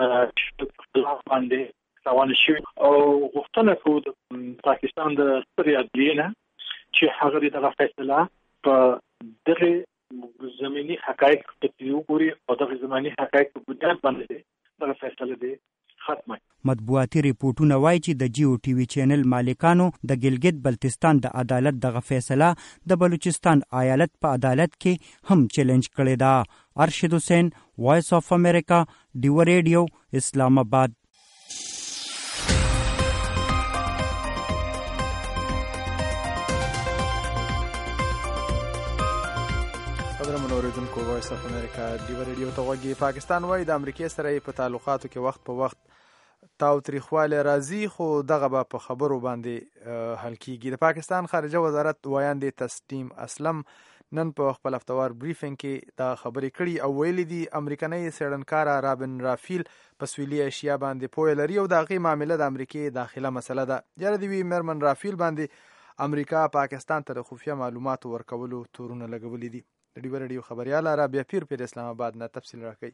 خلاف باندې روان شوي او غوښتنه کوو د پاکستان د سترې عدلیې نه چې هغه دغه فیصله په دغه زمینی حقایق ته وګوري او د زمینی حقایق په بنیاد باندې دا فیصله دي ختمه. مطبوعاتي ریپورتونه وایي چې د جیو ټي وي چینل مالکانو د ګلګت بلتستان د عدالت دغه فیصله د بلوچستان ایالت په عدالت کې هم چیلنج کړې ده. ارشد حسین، وایس اف امریکا، ډیو ریډیو، اسلام آباد. قدرمن اوریدونکو، وایس اف امریکا ډیو ریډیو ته غوږی. پاکستان وایي د امریکای سره په تعلقاتو کې وخت په وخت تاو تریخواله راځي، خو دغه به په خبرو باندې حل کیږي. د پاکستان خارجه وزارت وایاندې تسنیم اسلم نن په خپل هفتوار بریفینګ کې دا خبرې کړي او ویلي دي امریکایي څېړنکار رابن رافیل په سویلي ایشیا باندې پوهه لري او د هغې معامله د امریکې داخله مسله ده. یاره دې وي میرمن رافیل باندې امریکا پاکستان ته د خفیه معلوماتو ورکولو تورونه لګولي دي. د ډیو ریډیو خبریال رابعه پیر پر اسلام آباد نه تفصیل راکوي.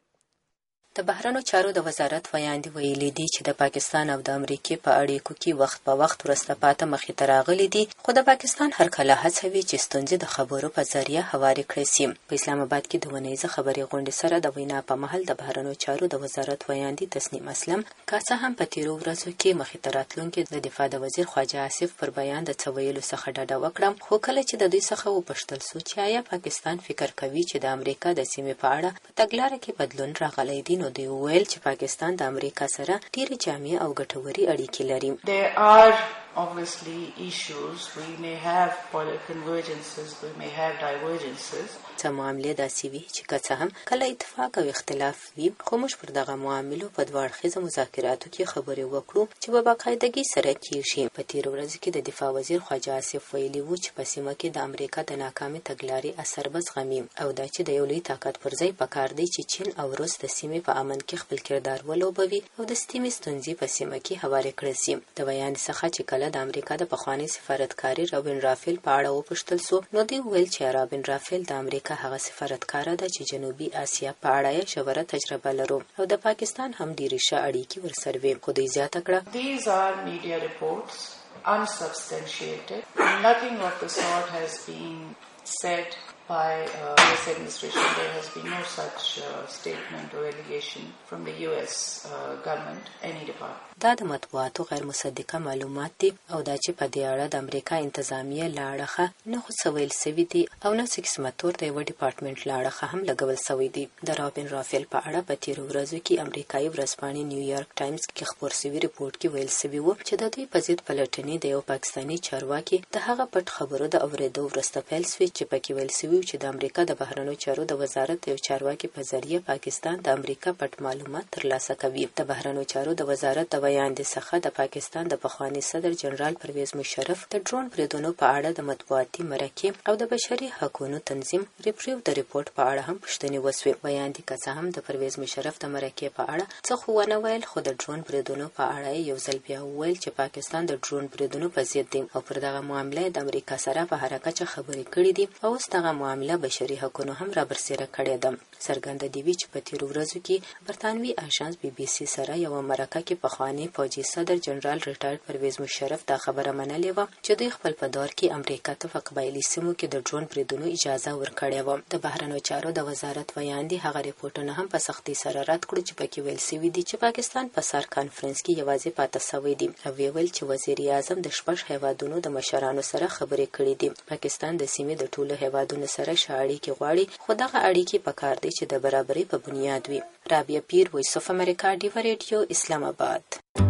د بهرنیو چارو د وزارت ویاندې ویلي دي چې د پاکستان او د امریکې په اړیکو کې وخت په وخت وروسته پاته مخې ته راغلي دي، خو د پاکستان هر کله هڅوي چې ستونزې د خبرو په ذریعه هوارې کړي سي. په اسلام آباد کې د ونیزه خبري غونډې سره د وینا په محل د بهرنیو چارو د وزارت ویاندې تسنیم اسلم کاسه هم په تیرو ورځو کې مخې ته راتلونکي د دفاع د وزیر خواجه آصف پر بیان د څه ویلو څخه ډډه وکړه، خو کله چې د دوی څخه وپوښتل سو چې آیا پاکستان فکر کوي چې د امریکا د سیمې په اړه په تګلاره کې بدلون راغلی دی، نو دوی وویل چې پاکستان د امریکا سره ډېرې جامع او ګټورې اړیکې لري. There are obviously issues. We may have convergences, we may have divergences. څه معاملې داسې وي چې که څه هم کله اتفاق او اختلاف وي، خو موږ پر دغه معاملو په دوه اړخیزه مذاکراتو کې خبرې وکړو چې په باقاعدګۍ سره کېږي. په تېرو ورځو کې د دفاع وزیر خواجه آصف ویلي وو چې په سیمه کې د امریکا د ناکامې تګلارې اثر به زغمي او دا چې د یو لوی طاقت پر ځای پکار دی چې چین او روس د سیمې په امن کې خپل کردار ولوبوي او د سیمې ستونزې په سیمه کې هوارې کړي سي. د بیان څخه چې کله د امریکا د پخواني سفارتکاري رابن رافیل په اړه وپوښتل سو، نو دوی ویل چې رابن رافیل د امریکا هغه سفارتکار ده چې جنوبي اسیا په اړه یې ژوره تجربه لرو او د پاکستان هم ډېرې ښه اړیکې ورسره وي. خو دوی زیاته کړه These are media reports, unsubstantiated. Nothing of the sort has been said by uh, U S administration. There has been no such uh, statement or allegation from the U S uh, government, any department. دا د مطبوعاتو غیر مصدقه معلومات دي او دا چې په دې اړه د امریکا انتظامیه لاړخه نه خو څه ویل سوي دي او نه څه متور د یوه ډیپارټمنټ لاړخه هم لګول سوي دي. د رابن رافیل په اړه په تیرو ورځو کې امریکایي ورځپاڼې نیویارک ټایمز کې خپور سوي ریپورټ کې ویل سوي وو چې د دوی په ضد پلټنې د یو پاکستاني چارواکي د هغه پټ خبرو د اورېدو وروسته پیل سوي چې پکې ویل سوي چې د امریکا د بهرنیو چارو د وزارت یو چارواکي په ذریعه پاکستان د امریکا پټ معلومات ترلاسه کوي. د بهرنیو چارو د وزارت د بیان څخه د پاکستان د پخوانی صدر جنرال پرویز مشرف د ډرون بریدونو په اړه د مطبوعاتي مرکې او د بشري حقوقو تنظیم ریپریو د ریپورت په اړه هم پوښتنې وسوې. بیان دي که هم د پرویز مشرف د مرکې په اړه څه خو ونه ویل، خو د ډرون بریدونو په اړه یو ځل بیا وویل چې پاکستان د ډرون بریدونو په ضد دی او پر دغه معامله د امریکا سره په هر کچه خبرې کړې دي او اوس دغه معامله بشري حقوقو هم را برسېره کړې ده. څرګنده دی چې په تیرو ورځو کې برتانوي آژانس بي بي سي سره یو مرکه کې پخوانی فوجي صدر جنرال ریټایرډ پرویز مشرف دا خبره منلې وه چې دوی خپل په دور کې امریکا ته په قبایلي سیمو کې د ډرون بریدونو اجازه ورکړې وه. د بهرنیو چارو د وزارت ویاندې هغه ریپورټونه هم په سختۍ سره رد کړو چې پکې ویل سوي دي چې پاکستان په سار کانفرنس کې یوازې پاته سوی دی او ویل چې وزیر اعظم د شپږ هیوادونو د مشرانو سره خبرې کړې دي. پاکستان د سیمې د ټولو هیوادونو سره ښه اړیکې غواړي، خو دغه اړیکې پکار دی چې د برابرۍ په بنیاد وي. رابعه پیر، وایس اف امریکا، ډیو ریډیو، اسلام آباد.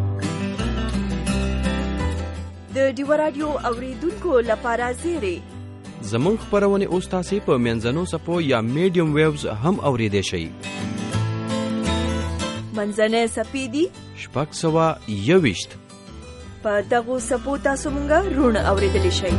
د ډیو رادیو اوریدونکو لپاره زیری زموږ خبرونه اوس تاسو په منځنو سپو یا میډیم ویوز هم اوریدئ شئ. منځنه سپیدي شپږ سوه یوویشت په دغو سپو تاسو مونږه رونه اوریدلی شئ.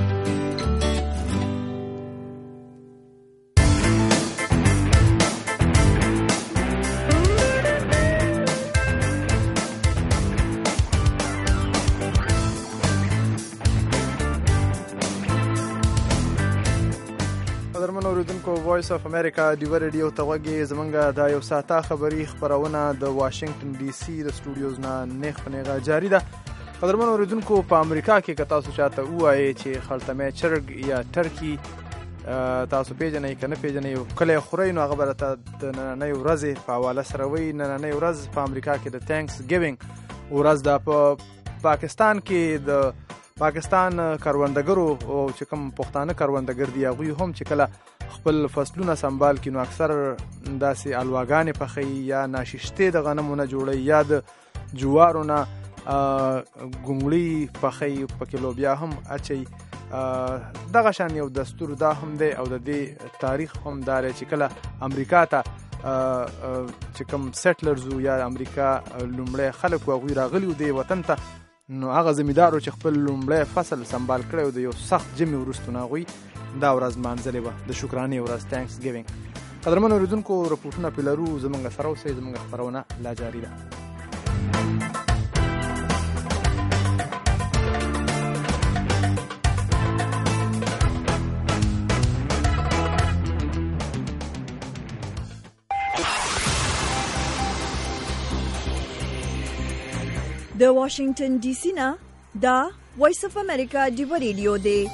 وایس اف امریکا ډیو ریډیو ته غوږی. زمونږ د یو ساعته خبری خبرونه د واشنگټن ډي سي د سټوډیوز نه نیغ په نیغه جاری ده. قدرمن اوریدونکو، په امریکا کې که تاسو چاته ووایئ چې خلطمه چرګ یا ټرکی تاسو پیژنئ که نه پیژنئ کله خورئ نو هغه به راته د نننۍ ورځې په حواله سره وایي. نننۍ ورځ په امریکا کې د تھینکس ګیوینګ ورځ ده. په پاکستان کې د پاکستان کروندګرو او چې کوم پښتانه کروندګر دي هغوی هم چې کله خپل فصلونه سنبال کړي نو اکثر داسې الواګانې پخوي یا ناششتې د غنمو نه جوړوي یا د جوارو نه ګونګړي پخوي، پکې لوبیا هم اچوي. دغه شان یو دستور دا هم دی او د دې تاریخ هم دا دی چې کله امریکا ته چې کوم سیټلرز یا امریکا لومړی خلک و هغوی راغلي و دې وطن ته، نو هغه زمیندارو چې خپل لومړی فصل سنبال کړی و د یو سخت جمع وروسته نو هغوی دا ورځ مانځلې وه د شکرانې ورځ تھینکس ګیوینګ. قدرمنو اورېدونکو رپورټونه پرې لرو، زموږ سره اوسئ، زموږ خپرونه لا جاري ده. د واشنگټن ډي سي نه دا وایس اف امریکا ډیو ریډیو دی.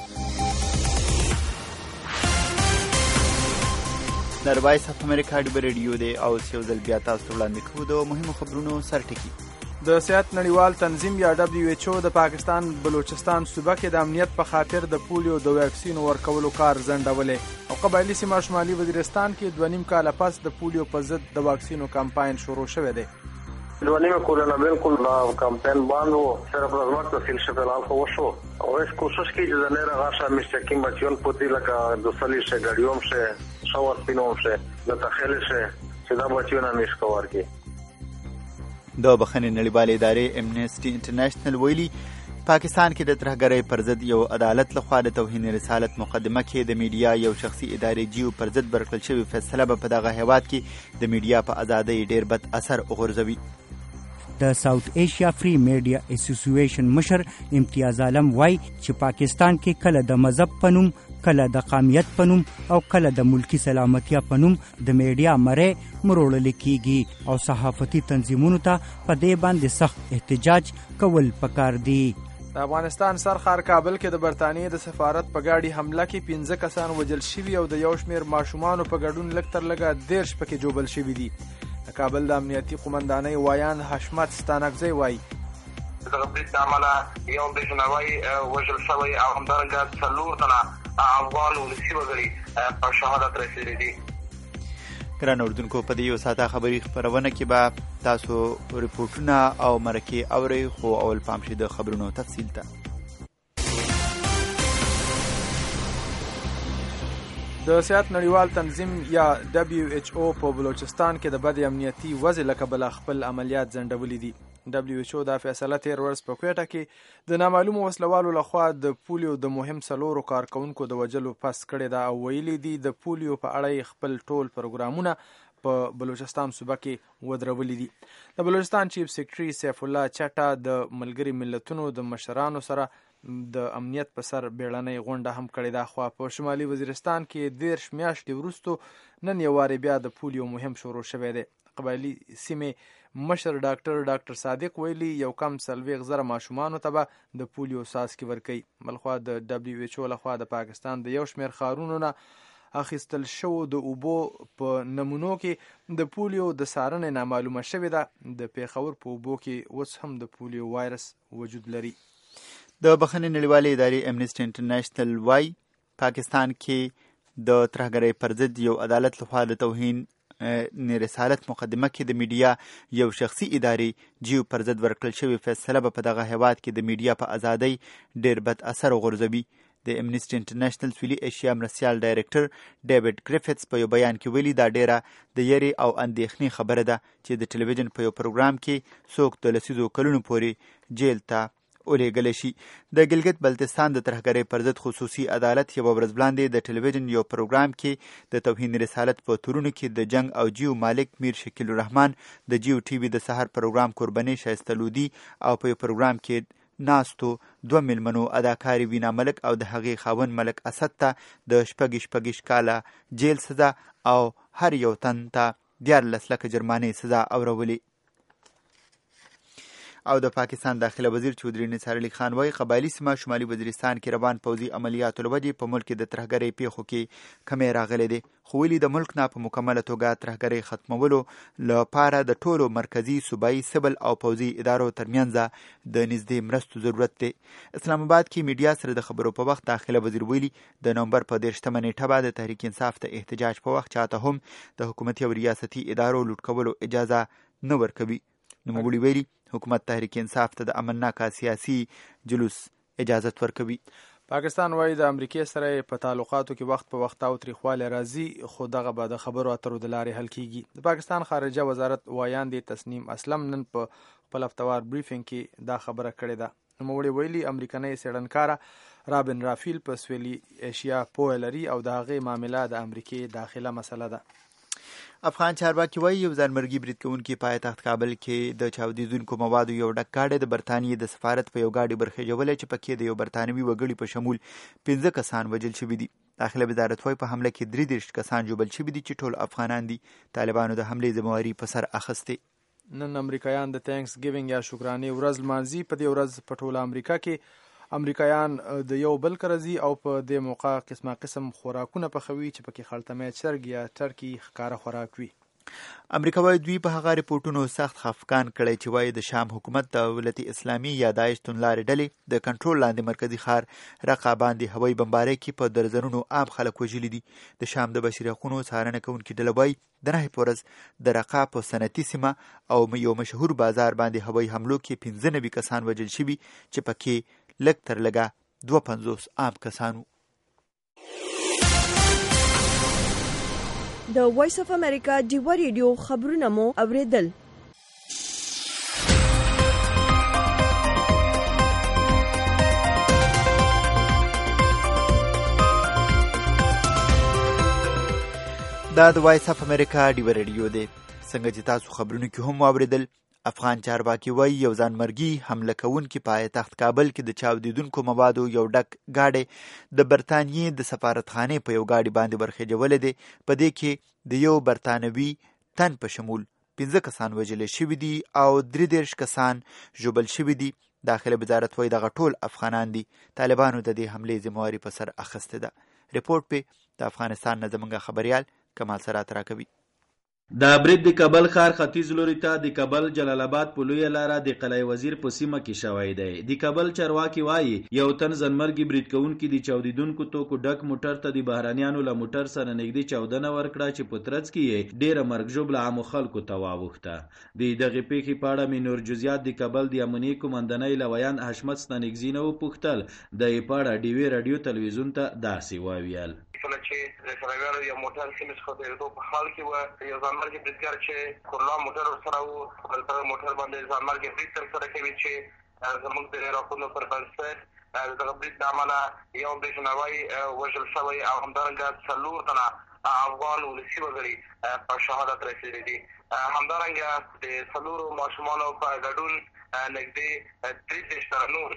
د وایس اف امریکا ډیو ریډیو دی او یو ځل بیا تاسو ته وړاندې کوو د مهمو خبرونو سرټکي. د صحت نړیوال تنظیم یا دبلیو ایچ او د پاکستان بلوچستان صوبه کې د امنیت په خاطر د پولیو د واکسین ورکولو کار ځنډولی او قبایلي سیمه شمالي وزیرستان کې دوه نیم کاله پس د پولیو په ضد د واکسینو کمپاین شروع شوی دی. دو نیمه کلونه بالکل کمپین بند و، صرف رزمک تحصیل شه فلحال خو وشو او اس کوشش کی چې د نه راغاشه مستقیم بچیون پوتی لکه دوسلی شه ګاډیوم شه شاور سپینوم شه د تخیل شه چې دا بچیون همیش کور کی. د بخښنې نړیوالې ادارې امنیسټي انټرنیشنل ویلي پاکستان کې د ترهګرۍ پر ضد یو عدالت لخوا د توهین رسالت مقدمه کې د میډیا یو شخصي ادارې جیو پر ضد ورکړل شوې فیصله به په دغه هیواد کې د میډیا په ازادۍ ډیر بد اثر وغورځوي. د ساوث ایشیا فری میډیا اسوسییشن مشر امتیاز عالم وای چې پاکستان کې کله د مذهب پنوم، کله د قومیت پنوم او کله د ملکی سلامتیا پنوم د میډیا مړې مروړل کیږي او صحافتي تنظیمونو ته په دې باندې سخت احتجاج کول پکار دي. د افغانستان سرخار کابل کې د برتانیې د سفارت په ګاډي حمله کې پنځه کسان وژل شوي او د یو شمېر ماشومانو په ګډون لږ تر لږه دېرش پکې جوبل شوي دي. د کابل د امنیتي قومندانۍ وایان حشمت ستانکزی وایي دغه برید د امله یو برېښناوی وژل شوی او همدارنګه څلور تنه افغان ولسي وګړي په شهادت رسېدلي دي. ګرانو اردوونکو په دې یو ساعته خبري خپرونه کې به تاسو ریپورټونه او مرکې اورئ، خو اول پام شي د خبرونو تفصیل ته. د صحت نړیوال تنظیم یا دبلیو ایچ او په بلوچستان کې د بد امنیتي وضع له کبله خپل عملیات ځنډولي دي. دبلیو ایچ او دا فیصله تیر ورځ په کوټه کې د نامعلومو وسلوالو لخوا د پولیو د مهم څلورو کارکونکو د وژلو پس کړې ده او ویلي دي د پولیو په اړه خپل ټول پروګرامونه په بلوچستان صوبه کې ودرولي دي. د بلوچستان چیف سیکرټري سیف الله چټه د ملګري ملتونو د مشرانو سره د امنیت په سر بیړنۍ غونډه هم کړې ده، خو په شمالي وزیرستان کې دېرش میاشتې وروسته نن یو وارې بیا د پولیو مهم شروع شوی دی. قبایلي سیمې مشر ډاکټر ډاکټر صادق ویلي یو کم څلوېښت زره ماشومانو ته به د پولیو څاڅکي ورکوي. بلخوا د دبلیو ایچ او لخوا د پاکستان د یو شمېر ښارونو نه اخیستل شوو د اوبو په نمونو کې د پولیو د څارنې نامعلومه شوې ده. د پیښور په اوبو کې اوس هم د پولیو وایرس وجود لري. د بخښنې نړیوالې ادارې امنیسټي انټرنیشنل وای پاکستان کې د ترهګرۍ پر ضد یو عدالت لخوا د توهین رسالت مقدمه کې د میډیا یو شخصي ادارې جیو پر ضد ورکړل شوې فیصله به په دغه هیواد کې د میډیا په ازادۍ ډیر بد اثر وغورځوي. د امنیسټي انټرنیشنل سویلي ایشیا مرستیال ډایرکټر ډیوډ ګریفټس په یو بیان کې ویلي دا ډیره د یری او اندېښنې خبره ده چې د ټلویزیون په یو پروګرام کې څوک د لسیزو کلونو پورې جیل ته ولېږلی شي. د ګلګت بلتستان د ترهګرۍ پر ضد خصوصي عدالت یوه ورځ وړاندې د ټلویزیون یو پروګرام کې د توهین رسالت په تورونو کې د جنگ او جیو مالک میر شکیل الرحمن، د جیو ټي وي د سحر پروګرام قرباني شایسته لودي او په یو پروګرام کې ناستو دوه میلمنو اداکارې وینا ملک او د هغې خاوند ملک اسد ته د شپږ شپږ کاله جیل سزا او هر یو تن ته دیارلس لکه جرمانې سزا اورولې. او د پاکستان داخله وزیر چودري نثار علي خان وايي قبایلی سیمه شمالي وزیرستان کې روان پوځي عملیاتو لوجې په ملک د ترهګرۍ پیښو کې کمی راغلی دی، خو ولې د ملک نه په مکمله توګه ترهګرۍ ختمولو لپاره د ټولو مرکزي صوبایي سیول او پوځي ادارو ترمنځ د نږدې مرستو ضرورت دی. اسلام آباد کې میډیا سره د خبرو په وخت داخله وزیر ویلي د نومبر په دېرشمه نیټه به د تحریک انصاف ته احتجاج په وخت چاته هم د حکومتي او ریاستي ادارو لوټ کولو اجازه نه ورکوي. نوموړي ویلي حکومت تحریک انصاف ته د امنناکه سیاسي جلوس اجازت ورکوي. پاکستان وايي د امریکای سره په تعلقاتو کې وخت په وخت تاوتریخوالی راځي، خو دغه به د خبرو اترو د لارې حل کیږي. د پاکستان خارجه وزارت وایاندې تسنیم اسلم نن په خپل هفتوار بریفینګ کې دا خبره کړې ده. نوموړي ویلي امریکنۍ څېړنکاره رابن رافیل په سویلي ایشیا پوهه لري او د هغې معامله د امریکې داخله مسله ده. افغان چارواکي وایي یو ځانمرګي برید کوونکي پایتخت کابل کې د چاودیدونکو موادو یو ډک ګاډی د برتانیې د سفارت په یو ګاډي برخیژولی چې پکې د یو برتانوي وګړي په شمول پنځه کسان وژل شوي دي. داخله وزارت وایي په حمله کې درې دېرش کسان ژوبل شوي دي چې ټول افغانان دي. طالبانو د حملې ذمهواري په سر اخیستې. نن امریکایان د تینکس ګیوینګ یا شکرانې ورځ لمانځي. په دې ورځ په ټوله امریکا کې امریکایان د یو بل کرزي او په دې موقع قسمه قسم خوراکونه پخوي چې پکې خلطمه چرګ یا ټرکی ښکاره خوراک وي. امریکا وايي دوی په هغه ریپورټونو سخت خفقان کړی چې وايي د شام حکومت د دولت اسلامي یا داعش توندلارې ډلې د کنټرول لاندې مرکزي ښار رقه باندې هوایي بمبارۍ کې په درزنونو عام خلک وژلي دي. د شام د بشري حقونو څارنه کوونکې ډله وايي د نهې په ورځ د رقه په صنعتي سیمه او یو مشهور بازار باندې هوایي حملو کې پنځه نوي کسان وژل شوي چې پکې لږ تر لږه دوه پنځوس عام کسانو. د وایس اف امریکا ډیوا ریډیو خبرونه مو اوریدل. دا د وایس اف امریکا ډیوا ریډیو دی. څنګه چې تاسو خبرونه کې هم واوریدل، افغان چارواکي وایي یو ځانمرګي حمله کوونکي پایتخت کابل کې د چاودیدونکو موادو یو ډک ګاډی د برتانیې د سفارتخانې په یو ګاډي باندې ورخیژولی دی. په دې کې د یو برتانوي تن په شمول پنځه کسان وژل شوي دي او درې دېرش کسان ژوبل شوي دي. داخله وزارت وایي دغه ټول افغانان دي. طالبانو د دې حملې ذمهواري په سر اخیستې ده. ریپورټ په د افغانستان نه زموږ خبریال کمال سرات راکوي. د برید د کابل ښار ختیځ لوري ته د کابل جلال آباد په لویه لاره د قلعه وزیر په سیمه کې شوی دی. د کابل چارواکي وایي یو تن ځانمرګي برید کوونکي د چاودیدونکو توکو ډک موټر ته د بهرانیانو له موټر سره نږدې چاودنه ورکړه چې په ترڅ کې یې ډېره مرګ ژوبله عامو خلکو ته واوښته. د دغې پیښې په اړه مې نور جزیات د کابل د امنیې قومندانۍ لویان حشمت ستانکزي نه وپوښتل. د یې په اړه ډیوې راډیو تلویزیون ته داسې وویل. کله چې د سرایوالو یو موټر سیمې څخه تېرېدو په حال کې وه، یو ځانمرګي بریدګر چې کورلا موټر ورسره و، خپل پر موټر باندې ځانمرګي برید ترسره کوي چې زموږ د راپورونو پر بنسټ د دغه برید له امله یو برېښناوی وژل شوی او همدارنګه څلور تنه افغان ولسي وګړي په شهادت رسېدلي دي. همدارنګه د څلورو ماشومانو په ګډون نږدې درې دېرش تنه نور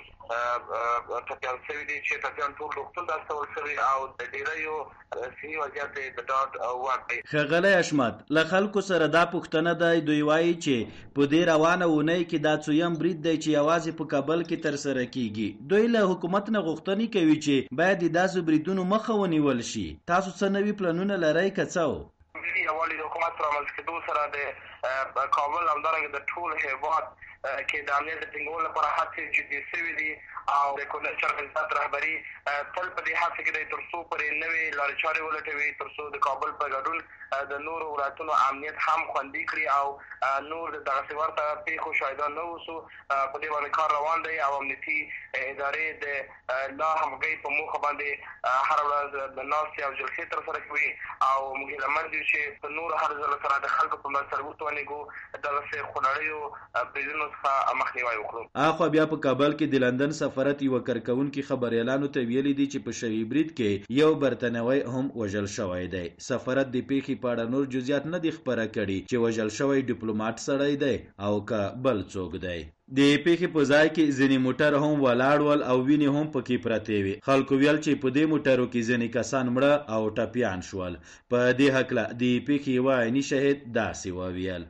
ټپیان شوي دي چې ټپیان ټول روغتون ته استول شوي او د ډېریو صحي وضعیت یې د ډاډ وړ دی. ښاغلی حشمت، له خلکو سره دا پوښتنه ده، دوی وایي چې په دې روانه اونۍ کې دا څویم برید دی چې یوازې په کابل کې ترسره کیږي. دوی له حکومت نه غوښتنې کوي چې باید د داسې بریدونو مخه ونیول شي. تاسو څه نوي پلانونه لرئ که څه و؟ یووالي د حکومت سره رامنځته کېدو سره د کابل همدارنګه د ټول هېواد کې د امنیت د ټینګولو لپاره هڅې جدي شوي دي او د کورنۍ چارو وزارت رهبري تل په دې هڅه کې دی تر څو پورې نوې لارې چارې ولټوي، تر څو د کابل په ګډون د نورو ولایتونو امنیت هم خوندي کړي او نور د دغسې ورته پیښو شاهدان نه اوسو. په دې باندې کار روان دی او امنیتي ادارې د لا همغږۍ په موخه باندې هره ورځ د ناستې او جلسې ترسره کوي او موږ هیله مند یو چې په نورو هر ځله سره د خلکو په منځ سره وتوانېږو دغسې خونړیو بریدونو څخه مخنیوی وکړو. اخوا بیا په کابل کې د لندن سفارت یوه کارکوونکي خبریالانو ته ویلي دي چې په شوي برید کې یو برتانوی هم وژل شوی دی. سفارت د پیښې په اړه نور جزیات نه دي خپاره کړي چې وژل شوی ډیپلوماټ سړی دی او که بل څوک دی. د پیښې په ځای کې ځینې موټر هم ولاړ ول او وینې هم پکې پرتې وې. خلکو ویل چې په دې موټرو کې ځینې کسان مړه او ټپیان شول. په دې هکله د پیښې یوه عیني شاهد داسې وویل.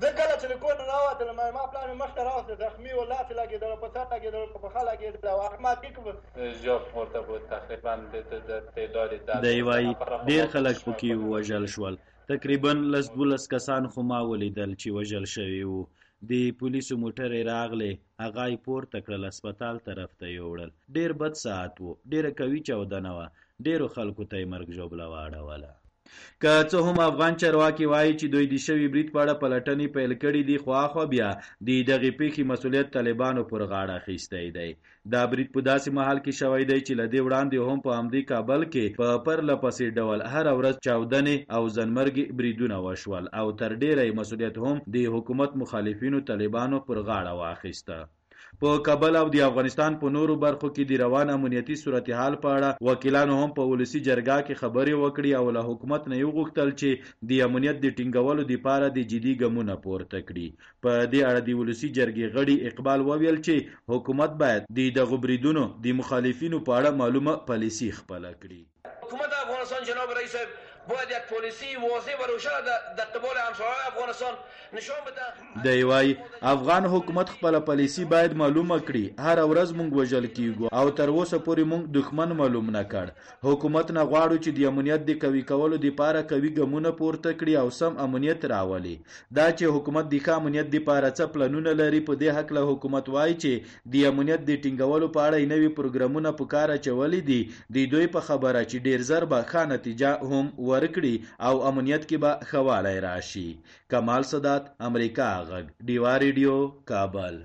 زه کله چې له کور نه راوتلم ما پلار مې مخته راوسته زخمي و لاس یې لګېدل په سر لګېدل په پښه لګېدل او احمد کې زیات مرده بود تقریبا د تعداد دی وایي ډېر خلک پکې ووژل شول تقریبا لس دولس کسان خو ما ولیدل چې وژل شوي وو د پولیسو موټر یې راغلی هغه یې پورته کړل هسپتال طرف ته یې وړل ډېر بد ساعت و ډېره قوي چاودنه وه ډېرو خلکو ته یې مرګ ژوبله واړوله که څه هم افغان چارواکي وایي چې دوی د شوي برید په اړه پلټنې پیل کړي دي خو اخوا بیا د دغې پیښې مسؤلیت طالبانو پر غاړه اخیستی دی دا برید په داسې مهال کې شوی دی چې له دې وړاندې هم په همدې کابل کې په پرله پسې ډول هره ورځ چاودنې او ځانمرګي بریدونه وشول او تر ډیره یې مسؤلیت هم د حکومت مخالفینو طالبانو پر غاړه واخیسته په کابل او د افغانستان په نورو برخو کې د روان امنیتي صورتحال په اړه وکیلانو هم په ولسي جرګه کې خبرې وکړي او له حکومت نه یې وغوښتل چې د امنیت د ټینګولو دپاره د جدي ګامونه پورته کړي په دې اړه د ولسي جرګې غړي اقبال وویل چې حکومت باید د دغو بریدونو د مخالفینو په اړه معلومه پالیسي خپله کړي. حکومت افغانستان جناب رئیس باید یک پالیسی واضح و روشن در قبال همسایه‌های افغانستان نشان بده. دی وایي افغان حکومت خپله پالیسي باید معلومه کړي هره ورځ موږ وژل کیږو او تر اوسه پورې موږ دښمن معلوم نه کړ حکومت نه غواړو چې د امنیت د قوي کولو دپاره قوي ګامونه پورته کړي او سم امنیت راولي دا چې حکومت د ښه امنیت دپاره څه پلانونه لري په دې هکله حکومت وایي چې د امنیت د ټینګولو په اړه یې نوي پروګرامونه په کار اچولي دي د دوی په خبره چې ډېر زر به ښه نتیجه هم ورکړي او امنیت کې به ښه والی راشي. کمال سادات امریکا غږ ډیوا ریډیو کابل.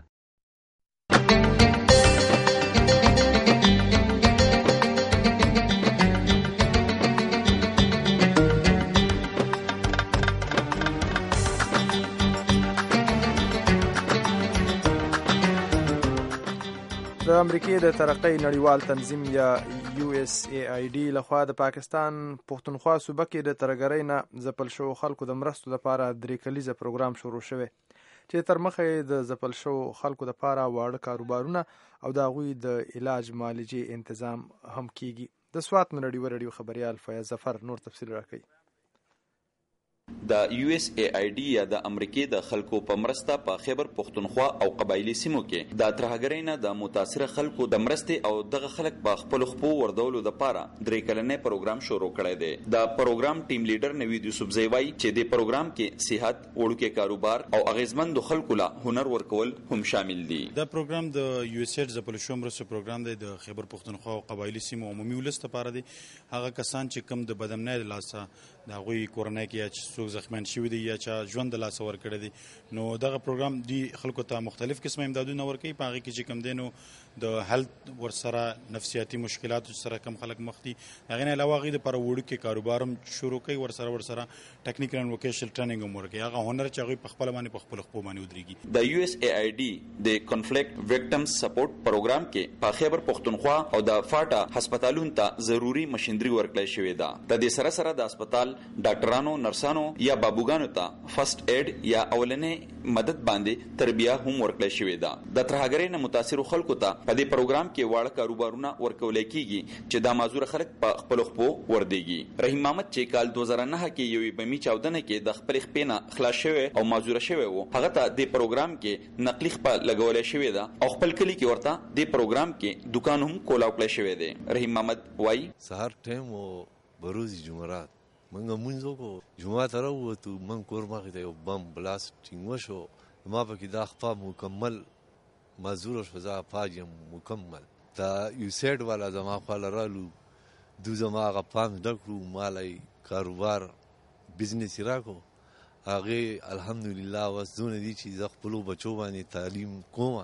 د امریکې د ترقۍ نړیوال تنظیم یا یو اس ای آی ډي لخوا د پاکستان پښتونخوا صوبه کې د ترهګرۍ نه ځپل شوو خلکو د مرستو لپاره درې کلیزه پروګرام شروع شوی چې تر مخه د ځپل شوو خلکو لپاره واړه کاروبارونه او د هغوی د علاج معالجې تنظیم هم کیږي. د سوات نه رادیو رادیو خبريال فیاض ظفر نور تفصیل راکوي. د یو اس ای آی ډي یا د امریکې د خلکو په مرسته په خیبر پښتونخوا او قبایلی سیمو کې د ترهګرۍ نه د متاثره خلکو د مرستې او دغه خلک په خپل خپو وردولو لپاره درې کلنې پروګرام شروع کړی دی. د پروګرام ټیم لیډر نوید یوسفزی وایي چې د پروګرام کې صحت وړوکې کاروبار او اغیزمند خلکو له هنر ورکول هم شامل دي. دا پروګرام د یو اس ای ډي ځپل شوو مرستو پروګرام دی د خیبر پښتونخوا او قبایلی سیمو عمومي ولس لپاره دی. هغه کسان چې کم د بدامنۍ د لاسه د هغوی کورنۍ کې یا چې څوک زخمیان شوي دي یا چې ژوند د لاسه ورکړی دی نو دغه پروګرام دی خلکو ته مختلف قسمه امدادونه ورکوي په هغې کې چې کوم دی نو د هلت ورسره نفسیاتي مشکلاتو سره کم خلک مخ دي هغې نه علاوه هغوی دپاره وړوکې کاروبار هم شروع کوي ورسره ورسره ټکنیکل اینډ ووکیشنل ټریننګ هم ورکوي هغه هنر چې هغوی په خپله باندې په خپلو خپو باندې ودرېږي. د یو اس ای آی ډي د کنفلیکټ ویکټمز سپورټ پروګرام کې په خیبر پښتونخوا او د فاټا هسپتالونو ته ضروري مشینري ورکړی شوې ده. د دې سره سره د هسپتال ډاکټرانو نرسانو یا بابوګانو ته فرست ایډ یا اولنې مدد باندې تربیه هم ورکړی شوې ده. د ترهګرۍ نه متاثرو خلکو ته په دې پروګرام کې واړه کاروبارونه ورکول کېږي چې د معذور خلک په خپل خپو وردېږي. رحیم محمد چې کال دوه زره نه کې یوې بمي چاودنه کې د خپل خپې نه خلاص شوی او معذور شوی و هغه ته د پروګرام کې نقلي خپه لګولی شوې ده او خپل کلي کې ورته د پروګرام کې دکان هم کولاو کړی شوی دی. رحیم محمد وایي سهار ټایم و بروزي جمعرات منګه مونږ وکړو جومات ته راووتو من کور مخې ته یو بم بلاست ټینګ وشو ما پکې دا خپه مکمل معذوره شوه زه افاج یم مکمل دا یوسیډ والا زما خواله رالو دو زما هغه پام ډک کړو مالی کاروبار بزنس یې راکړو هغې الحمدلله اوس دونه دي چې زه خپلو بچو باندې تعلیم کومه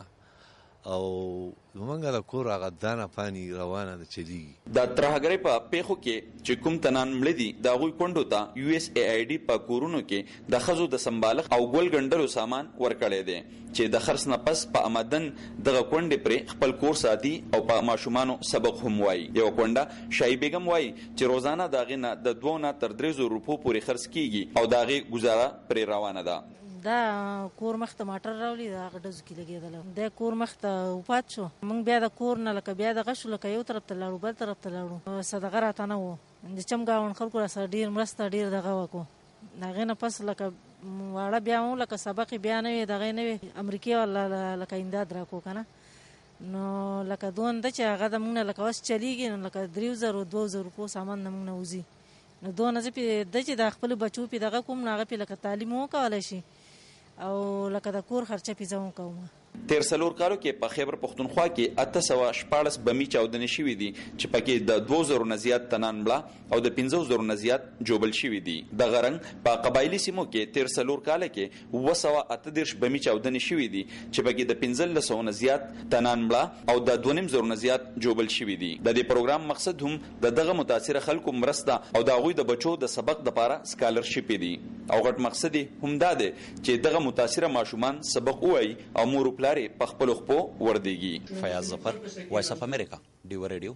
او زمونږ د کور هغه دانه پاني روانه ده چلیږي. د ترهګرۍ په پیښو کې چې کوم تنان مړه دي د هغوی کونډو ته یو اس ای آی ډي په کورونو کې د ښځو د سمبالښت او ګل ګنډلو سامان ورکړی دی چې د خرڅ نه پس په آمدن دغه کونډې پرې خپل کور ساتي او په ماشومانو سبق هم وایي. یوه کونډه شاهي بیګم وایي چې روزانه د هغې نه د دوو نه تر درې زرو روپو پورې خرڅ کېږي او د هغې ګزاره پرې روانه ده. دا کور مخ ته ماټر راولي دا هغه ډزو کې لګېدله دا کور مخ ته وفات شو موږ بیا د کور نه لکه بیا دغه شو لکه یو طرف ته لاړو بل طرف ته لاړو صدقه راته نه و د چمګاوڼ خلکو راسره ډېر مرسته ډېر دغه وکړو هغې نه پس لکه واړه بیا هم لکه سبق بیا نه وي دغې نه وي امریکې والا لکه امداد راکو که نه نو لکه دون ده چې هغه د موږ نه لکه اوس چلیږي نو لکه دریو زرو دوه زرو روپو سامان د موږ نه وځي نو دونه زه پې ده چې د خپلو بچو پې دغه کوم نو هغه پې لکه تعلیم وکولی شي او لکه د کور خرچه پې زه وکوم. تیر څلور کالو کې په خیبر پښتونخوا کې اته سوه شپاړس بمي چاودنې شوي دي چې پکې د دوه زرو نه زیات تنان مړه او د پنځه زرو نه زیات جوبل شوي دي. دغه رنګ په قبایلي سیمو کې تیر څلور کاله کې اووه سوه اته دېرش بمي چاودنې شوي دي چې پکې د پنځلس سوو نه زیات تنان مړه او د دوه نیم زرو نه زیات جوبل شوي دي. د دې پروګرام مقصد هم د دغه متاثره خلکو مرسته او د هغوی د بچو د سبق دپاره سکالرشپ دي او غټ مقصد هم دا دی چې دغه متاثره ماشومان سبق ووایي او مور و پلار یې په خپلو خپو وردېږي. فیاض ظفر، وایس اف امریکا، ډیو ریډیو.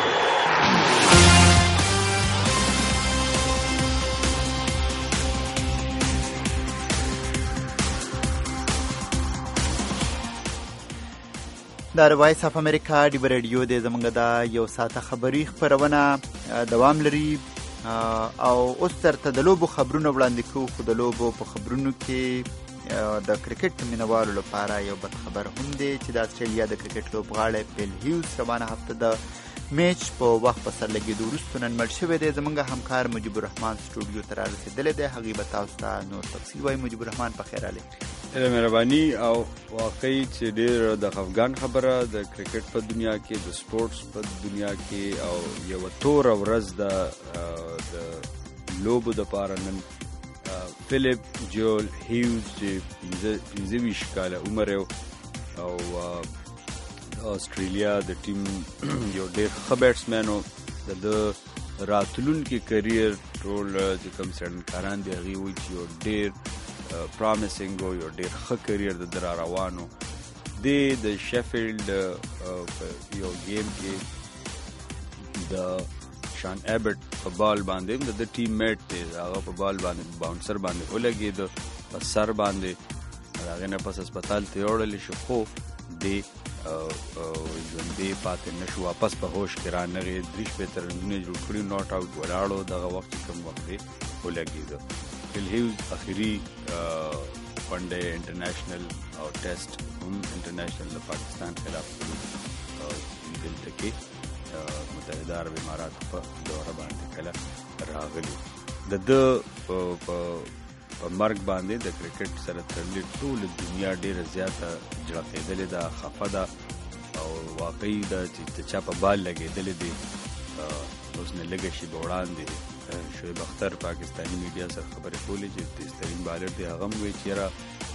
دا د وایس اف امریکا ډیو ریډیو دی. زموږ دا یو ساعته خبري خپرونه دوام لري او اوس درته د لوبو خبرونه وړاندې کوو. خو د لوبو په خبرونو کې د کرکټ مینوالو لپاره یو بد خبر هم دی چې د استرالیا د کرکټ لوبغاړی فیل هیوز روانه هفته د میچ په وخت په سر لګېدو وروسته نن مړ شوی دی. زموږ همکار مجیب الرحمان سټوډیو ته را رسېدلی دی، هغې به تاسو ته نور تفصیل وایي. مجیب الرحمان په خیر راغلی. مهرباني او واقعي چې ډېر د خفګان خبره د کرکټ په دنیا کې د سپورټس په دنیا کې او یوه توره ورځ د د لوبو دپاره نن فیلپ جول هیوز چې پنځه ویشت کاله عمر یې او د استرالیا د ټیم یو ډېر ښه بیټسمین و. د ده راتلونکي کریر ټول چې کوم څېړنکاران دي هغې وایي چې یو ډېر پرامسینګ و، یو ډېر ښه کریر د ده را روان و. دی د شیفیلډ په یو گیم کې د شان ایبټ په بال باندې د ده ټیم میټ دی، هغه په بال باندې باونسر باندې ولګېده په سر باندې. د هغې نه پس هسپتال ته یوړلی شو خو دی ژوندی پاتې نه شو، واپس په هوش کې رانغی. درې شپېته رنونه جوړ کړي، ناټ آوټ ولاړو. دغه وخت چې کوم وخت دی ولګېده. فیل هیوز اخري ون ډے انټرنیشنل او ټیسټ هم انټرنیشنل د پاکستان خلاف دلته کې متحده عرب امارات په دوره باندې کله راغلی. د ده په مرګ باندې د کرکټ سره تړلې ټوله دنیا ډېره زیاته جړقېدلې ده، خفه ده او واقعي ده چې چا په بال لګېدلې دي. اوس نه لږه شېبه وړاندې شعیب اختر پاکستاني میډیا سره خبرې کولې چې تیزترین بالر دی. هغه هم وایي چې یاره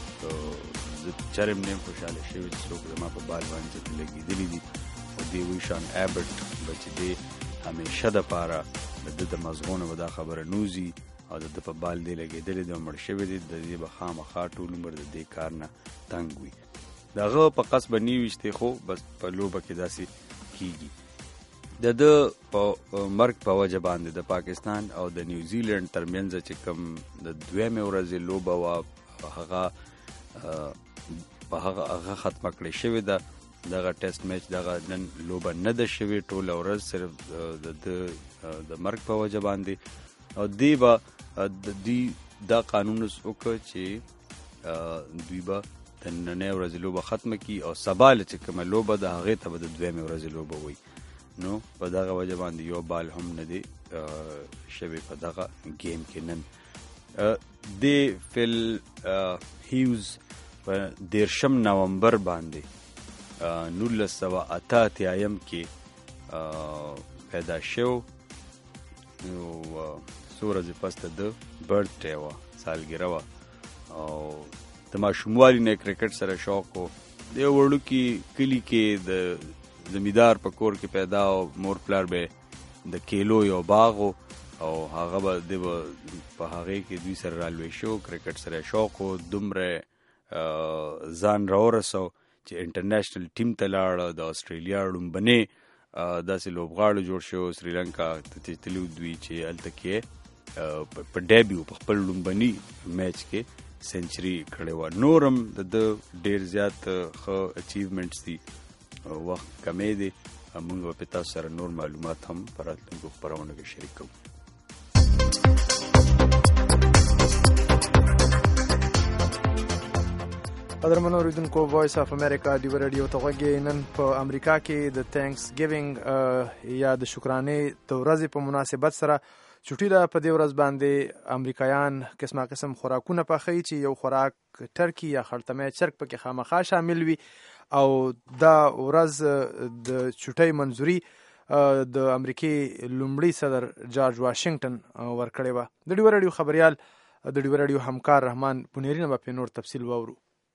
زه چرم نه یم خوشحاله شوی چې څوک زما په بال باندې چې لګېدلي دي. او دی وایي شان ایبټ به چې دی همیشه دپاره د ده د مزغونه به دا خبره نوځي او د ده په بال دی لګېدلی دی او مړ شوی دی. د دې به خامخا ټول عمر د دې کار نه تنګ وي. د هغه په قصد به نه ویشتې خو بس په لوبه کې داسې کېږي. د ده په مرګ په وجه باندې د پاکستان او د نیوزیلینډ ترمنځ چې کوم د دویمې ورځې لوبه وه هغه په هغه هغه ختمه کړې شوې ده. دغه ټیسټ میچ دغه نن لوبه نه ده شوې، ټوله ورځ صرف د ده د مرګ په وجه باندې. او دی به د دوی دا قانون وکړه چې دوی به د نننۍ ورځې لوبه ختمه کړي او سبا چې کومه لوبه ده هغې ته به د دویمې ورځې لوبه وایي. نو په دغه وجه باندې یو بال هم نه دی شوی په دغه گیم کې نن. دی فیل هیوز په دېرشم نومبر باندې نولس سوه اته اتیایم کې پیدا شو. نو څو ورځې پس د ده برث ډے وه، سالګره وه. او د ماشوموالي نه کرکټ سره شوق و. د یو وړوکي کلي کې د زمیندار په کور کې پیدا او مور پلار به د کیلو یو باغ و او هغه به د په هغې کې دوی سره رالوی شو. کرکټ سره شوق و، دومره ځان راورسو چې انټرنیشنل ټیم ته لاړ. د استرالیا لومبنې داسې لوبغاړو جوړ شو سریلنکا ته تللي دوی چې هلته کې په ډیبیو په خپل لومبني میچ کې سنچري کړې وه. نور هم د ده ډېر زیات ښه اچیومنټس دي. وخت کمی دی، موږ به په تاسو سره نور معلومات هم په راتلونکو خپرونو کې شریک کوو. قدرمنو اوریدونکو وایس اف امریکا دی رادیو ته غوږی نن په امریکا کې د تھینکس ګیوینګ یا د شکرانې د ورځې په مناسبت سره چټي ده. په دې ورځ باندې امریکایان قسمه قسم خوراکونه پخوي چې یو خوراک ټرکی یا خړتمه چرګ پکې خامخا شامل وي او دا ورځ د چټي منځوري د امریکای لومړي صدر جارج واشنگټن ورکړی و. د ډیو رادیو خبريال د ډیو رادیو همکار رحمان پونیری نه په نور تفصیل وورو.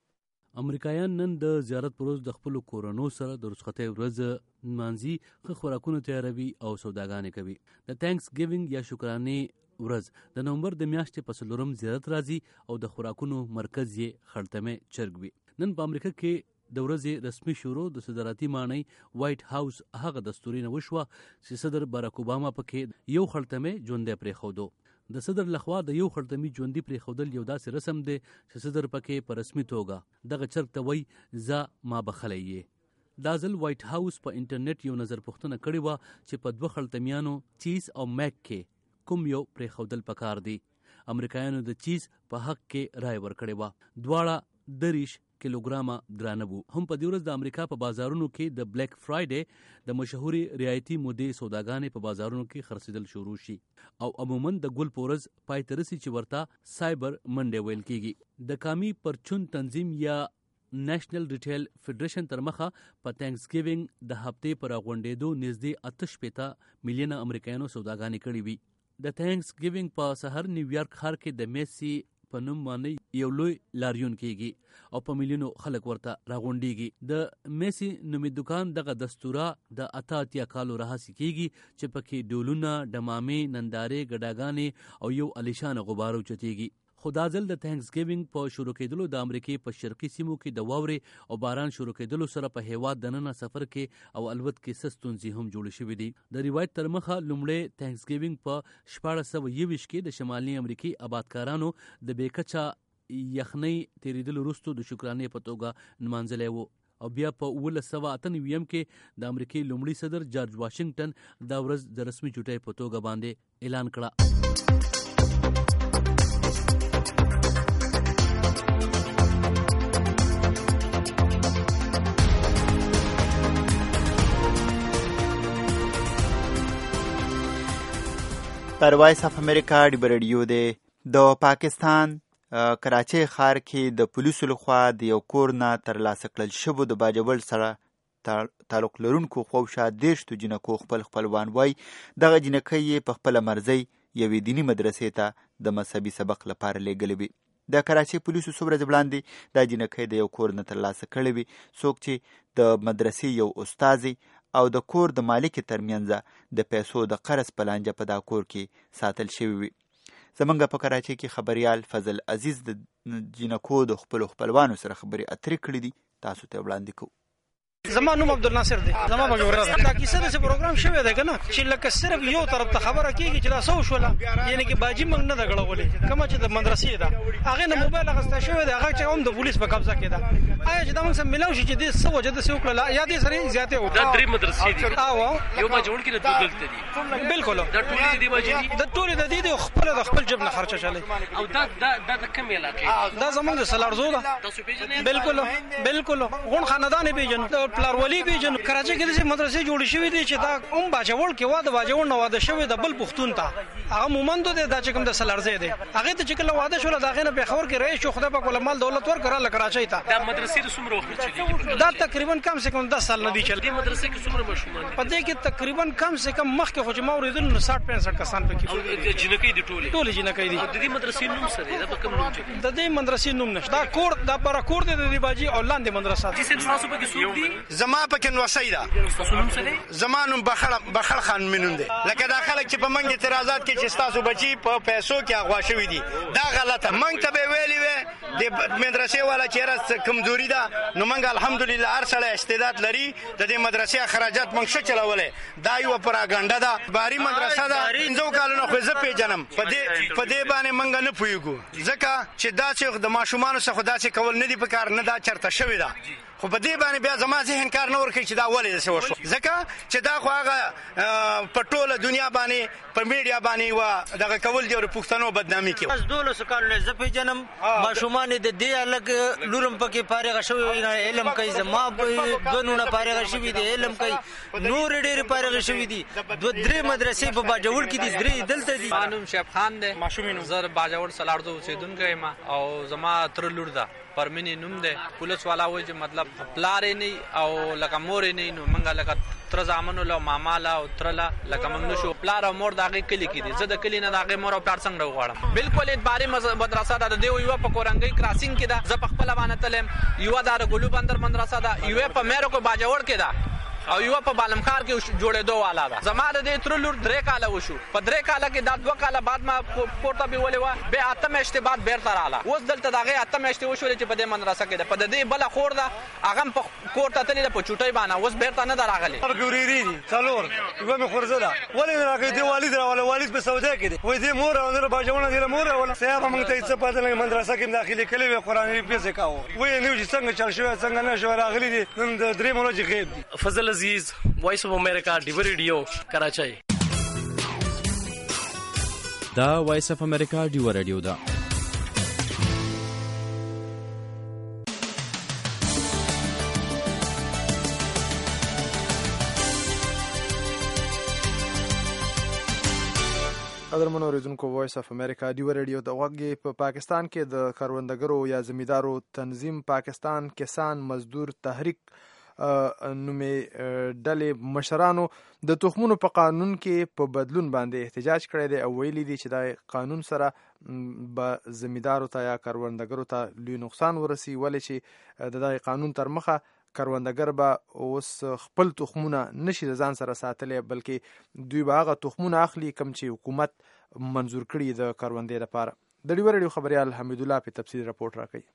امریکایان نن د زیارت پروز د خپل کورونو سره د رخصتۍ ورځ مانځي خو خوراکونه تیاروي او سوداګانې کوي. د تھینکس ګیوینګ یا شکرانې ورځ د نومبر د میاشتې په څلورم زیارت راځي او د خوراکونو مرکز یې خړتمه چرګ وي. نن په امریکا کې د ورځې رسمي شروع د صدارتي ماڼۍ وایټ هاوس هغه دستوري نه وشوه چې صدر باراک اوباما پکې یو خړتمه ژوندې پرېښودو. د صدر لخوا د یو خړتمي ژوندي پرېښودل یو داسې رسم دی چې صدر پکې په رسمي توګه دغه چرګ ته وایي زه ما بخلی یې. دا ځل وایټ هاوس په انټرنیټ یو نظر پوښتنه کړې وه چې په دوه خړتمیانو چیز او میک کې کوم یو پرېښودل پکار دی. امریکایانو د چیز په حق کې رای ورکړې وه. دواړه دریش کیلوګرامه درانه وو. هم په دې ورځ د امریکا په بازارونو کې د بلیک فرایډے د مشهوري رعایتي مودې سوداګانې په بازارونو کې خرڅېدل شروع شي او عموما د ګل په ورځ پای ته رسي چې ورته سایبر منډې ویل کیږي. د کامی پرچون تنظیم یا نېشنل ریټیل فیډریشن تر مخه په تھینکس ګیوینګ د هفتې پر غونډېدو نږدې اته شپېته میلیونه امریکایانو سوداګانې کړې وي. د تھینکس ګیوینګ په سحر نیویارک ښار کې د میسی په نوم باندې یو لوی لاریون کیږي او په میلیونو خلک ورته راغونډيږي. د میسی نومي دکان دغه دستوره د اته اتیا کالو راهسي کیږي چې پکې ډولونه، ډمامې، نندارې، ګډاګانې او یو الیشان غبارو چتیږي. خو دا ځل د تھینکس ګیوینګ په شروع کېدلو د امریکای په شرقي سیمو کې د واورې او باران شروع کېدلو سره په هیواد دننه سفر کې او الوت کې سستونزي هم جوړ شوې دي. د روایت تر مخه لومړی تھینکس ګیوینګ په شپاړس سوه یوویشت کې د شمالي امریکای آبادکارانو د بیکچا یخنۍ تیریدلو وروسته د شکرانې په توګه نمانځلی و او بیا په اوولس سوه اته نویم کې د امریکای لومړي صدر جارج واشنگټن دا ورځ د رسمي چټۍ په توګه باندې اعلان کړه. پر وایس اف امریکا ډیو رادیو دی. د پاکستان کراچۍ ښار کې د پولیسو لخوا د یو کور نه ترلاسه کړل شوو د باجوړ سره تعلق لرونکو خواوشا دېرشتو جنکو خپل خپلوان وایي دغه جنکۍ یې په خپله مرضۍ یوې دیني مدرسې ته د مذهبي سبق لپاره لیږلې وي. د کراچۍ پولیسو څو ورځې وړاندې دا جنکۍ د یو کور نه ترلاسه کړې وي. څوک چې د مدرسې یو استازي او د کور د مالک ترمنځ د پیسو د قرض په لانجه په دا کور کې ساتل شوی وي. زمونږ په کراچۍ کې خبريال فضل عزیز د جنکو د خپلو خپلوانو سره خبرې اترې کړې دي. تاسو ته وړاندې کوو. زما نوم عبدالناصر دی. زما به ورته دا کیسه د پروګرام شوی دی کنه چې لکه صرف یو طرف ته خبره کیږي چې دا سو شوله یعنی کې باجی موږ نه دغړولې کومه چې د مدرسې ده هغه نه موبایل غستا شوی دی هغه چې هم د پولیس په قبضه کې ده. آیا چې دا موږ سم ملاوي چې د سو وجه د سو کړه یا دې سره زیاته و دا درې مدرسې دي او یو ما جوړ کې د دلته دي بالکل دا ټول دي باجی د ټول د دې خپل د خپل جب نه خرچه چلے او دا دا د کوم علاقې دا زمونږ د سلارزو ده تاسو پیژنئ بالکل بالکل غون خاندان پیژنئ پلارولي پیژنئ. کراچۍ کې د مدرسې جوړې شوې دي چې دا هم باجوړ کې واده باجوړ نه واده شوی د بل پښتون ته هغه مومندو دی دا چې کوم د سلارزې دی هغه ته چې کله واده شول دا غنه په خبر کې رئیس شو خدای په مال دولت ور کړه کراچۍ ته دا مدرسې د څومره وخت چې دا تقریبا کم سے کم دس سال نه دی چل دي مدرسې کې څومره مشمول په دې کې تقریبا کم سے کم مخ کې خو چې ما ورېدل نو ساठ پنځه کسان پکې او جنکۍ دي ټولې ټولې جنکۍ دي. د دې مدرسې نوم سره دا په کوم نوم چې د دې مدرسې نوم نشته دا کور دا پر کور دی د باجی او لاندې مدرسه دي چې تاسو پکې څوک دي زما پکې نوسای دا زمانو بخړ بخړ خان منون دي لکه دا خلک چې په منګ اعتراضات کې چې تاسو بچي په پیسو کې اغوا شوی دي دا غلطه منګ ته به ویلي وي د مدرسې والا چې راست کمزوري ده نو منګ الحمدلله هر سړی استعداد لري د دې مدرسې اخراجات منګ څه چلولې دا یو پراګاندا ده باري مدرسه ده انځو کالونو خو زه پیژنم په دې په دې باندې منګ نه پویګو ځکه چې دا چې د ماشومان څخه دا چې کول نه دي په کار نه دا چرته شوی ده خو په دې باندې بیا زما ذهن کار نه ورکړي چې دا ولې څه وشو ځکه چې دا خو هغه په ټوله دنیا باندې په میډیا باندې و دغه کول دی او پښتنو بدنامي کوي. بس دولس کالونه زه پیژنم ماشومان باندې د دې الګ لورم پکې فارغ شوی علم کوي زما دونونه فارغ شوی دي علم کوي نور ډېر فارغ شوی دي دو درې مدرسې په باجوړ کې دي درې دلته دي. قانون شیخ خان دی ماشومینو زر باجوړ سلاړدو اوسیدونکی ما او زما تر لور ده پرمنی نوم دی. پولیس والا وایي چې مطلب پلار نه او لکه مور نه نو منګه لکه تر زامنو له ماما لا او تر لا لکه موږ نشو پلار او مور دغه کلی کې دي. زه د کلی نه دغه مور او پلار څنګه وغواړم. بالکل ادباري مدرسه ده د دیو یو په کورنګي کراسینګ کې ده. زه په خپل باندې تلم یو د ګلو بندر مدرسه ده یو په مېرو کو باجوړ کې ده او یو په بالمخار کې جوړېدو والا ده. زما د دې تر لور درې کاله وشو په درې کاله کې دا دوه کاله بعد ما پورته به ولې و به اتم اشتباه بیرته رااله. اوس دلته دغه اتم اشتباه وشول چې په دې مدرسه کې ده په دې بل خور ده هغه په کوړه تللی په چوټي باندې اوس بیرته نه دراغلي. ګوريري دي څلور یو مې خورزه ده ولې راغی دی والد راول والد په سودا کې دي وای دې مور او نه باجونه دي مور ولا سیابه موږ ته څه پاتې نه مدرسه کې داخلي کلی وي قرآني پیسې کاوه وای نو چې څنګه چل شو څنګه نه شو راغلي دي نن درې مولوجي غیب دي. فضل عزیز وایس اف امریکا ډیو ریډیو کراچۍ. دا وایس اف امریکا ډیو ریډیو ده. قدرمنو اوریدونکو وایس اف امریکا ډیو ریډیو د غږ په پاکستان کې د کروندګرو یا زمیندارو تنظیم پاکستان کسان مزدور تحریک نومې ډلې مشرانو د تخمونو په قانون کې په بدلون باندې احتجاج کړی دی او ویلي دي چې دا قانون سره به زمیندارو ته یا کروندګرو ته لوی نقصان ورسي ولې چې د دغه قانون تر مخه کروندګر به اوس خپل تخمونه نشي د ځان سره ساتلی بلکې دوی به هغه تخمونه اخلي کوم چې حکومت منظور کړي د کروندې لپاره. د ډیو ریډیو خبریال حمید الله په تفصیلي راپورټ راکوي.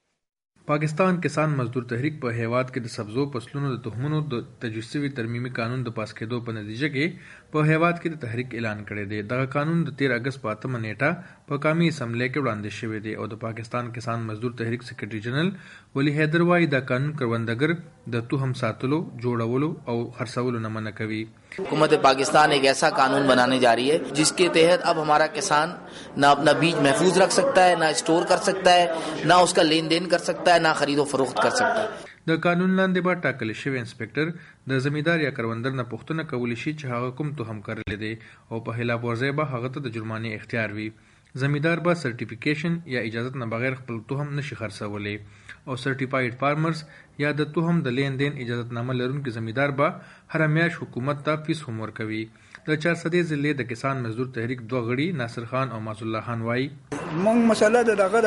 پاکستان کسان مزدور تحریک په هیواد کې د سبزو فصلونو د تخمونو د تجویز شوي ترمیمي قانون د پاس کېدو په نتیجه کې په هیواد کې د تحریک اعلان کړی دی. دغه قانون د تیر اگست په اتمه نیټه په قومي اسمبلی کې وړاندې شوی دی او د پاکستان کسان مزدور تحریک سیکرټري جنرال ولی حیدر وایي دا قانون کروندګر د تخم ساتلو جوړولو او خرڅولو نه منع کوي. हुकूमत पाकिस्तान एक ऐसा कानून बनाने जा रही है जिसके तहत अब हमारा किसान ना अपना बीज महफूज रख सकता है, ना स्टोर कर सकता है, ना उसका लेन देन कर सकता है, ना खरीदो फरोख्त कर सकता है. د قانون لاندې به ټاکل شوی انسپکټر د زمیندار یا کروندګر نه پوښتنه کولی شي چې هغه کوم تخم کرلی دی او په خلاف ورزۍ به هغه ته د جرمانې اختیار وي. زمیندار به سرټیفیکیشن یا اجازت نه بغیر خپل تخم نشي خرڅولی او سرټیفاید فارمرز یا د تخم د لین دین اجازت نامه لرونکي زمیندار به هر میاشت حکومت ته فیس هم ورکوي. د چارسدې ضلع د کسان مزدور تحریک دوه غړي ناصر خان او معز الله خان وایي مونږ مسله د دغه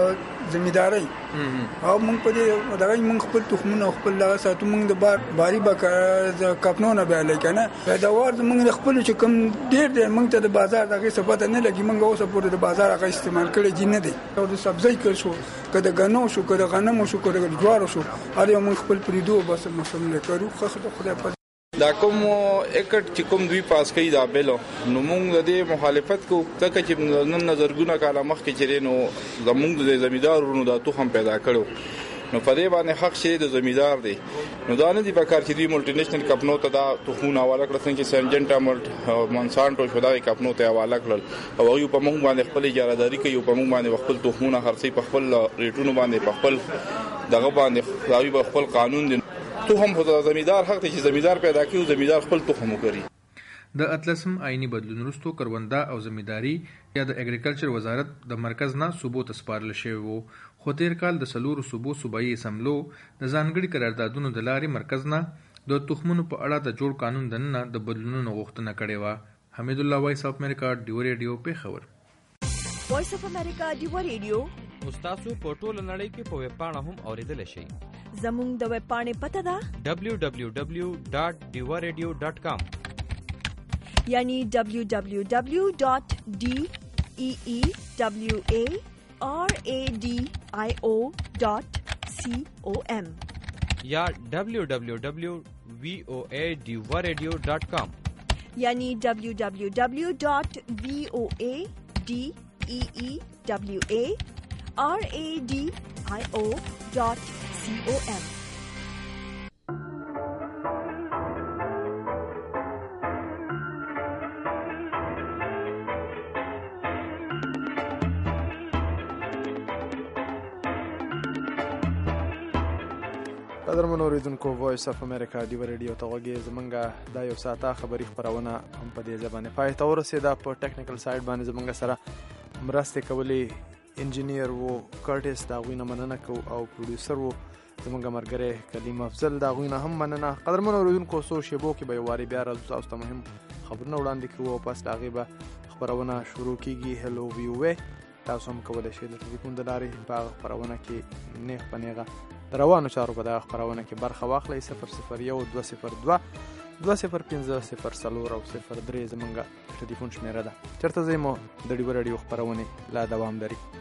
د زمیندارۍ او مونږ په دې دغه مونږ خپل تخمونه خپل لغه ساتو مونږ د بار باری به کپنونه به لکنه دا ور مونږ خپل چې کوم ډیر ډیر مونږ ته د بازار دغه صفات نه لګي مونږ اوس په د بازار هغه استعمال کړي جن نه دي او د سبزی کړ شو کده غنو شو کده غنمو شو کده جوار شو اړ مونږ خپل پریدو بس مسله کړو خو خدای په دا کوم اکټ چې کوم دوی پاس کوي دا بیلو نو موږ د دې مخالفت کو ځکه چې نن نظرګونه کاله مخکې چیرې نو زموږ د زمیندارونو د توخم پیدا کړو نو په دې باندې حق شي د زمیندار دی نو دا نه دی په کار چې دوی ملټي نېشنل کمپنو ته دا توخمونه حواله کړل چې سنجنټا ملټ مونسانټو شودا کمپنو ته حواله کړل او هغه په موږ باندې خپل اجارهداري کوي په موږ باندې خپل توخمونه خرڅي په خپل ریټونو باندې په خپل دغه باندې راوي په خپل قانون دی تخم خو د زمیندار حق دی چې زمیندار پیدا کړي او زمیندار خپل تخم وکړي. د اتلسم آئینی بدلون وروسته کرونده او زمینداری یا د اګریکلچر وزارت د مرکز نه صوبو ته سپارل شوی وو خو تیر کال د سلورو صوبو صوبایي اسمبلو د ځانګړي قراردادونو د لارې مرکز نه د تخمونو په اړه د جوړ قانون دننه د بدلونونو غوښتنه کړې وه. حمید الله وایس اف امریکا ډیو ریډیو پیښور. وایس اف امریکا ډیو ریډیو تاسو په ټوله نړۍ کې په ویب پاڼه هم اوریدل شئ. زموږ د ویب پاڼې پته ده دبلیو دبلیو دبلیو ډاټ ډیو ریډیو ډاټ کام یعنی دبلیو دبلیو دبلیو ډاټ ډی ای ای دبلیو ای آر ای ډی آی او ډاټ سی او ایم یا دبلیو دبلیو دبلیو وی او ای ډیو ریډیو ډاټ کام یعنی دبلیو دبلیو دبلیو ډاټ وی او ای ډی ای ای دبلیو ای آر ای ڈی آئی او ڈاٹ سی او ایم. قدرمنو اوریدونکو وایس اف امریکا ډیو ریډیو ته غوږی زمونږ دا یو ساعته خبري خبرونه هم په دې ځبانه پای ته ورسېده. په ټیکنیکل سایډ باندې زمونږ سره مرسته کولې انجینیر وو کارټیس، دا غوینه مننه کو، او پروډوسر وو زمونږ مرګره کلیم افضل، دا غوینه هم مننه. قدرمنو اوریدونکو سو شیبو کې به واری بیا راځو تاسو ته مهم خبرونه وړاندې کوو او پس دا غیبه خبرونه شروع کیږي. هلو ویو تاسو هم کولای شئ د ټلیفون د لارې په خبرونه کې نیغ په نیغه د روانو چارو په دغه خبرونه کې برخه واخلئ. صفر صفر یو دوه صفر دوه دوه صفر پنځه صفر څلور او صفر درې زمونږ ټلیفون شمیره ده. چېرته ځئ مو د ډیو ریډیو خپرونې لا دوام لري.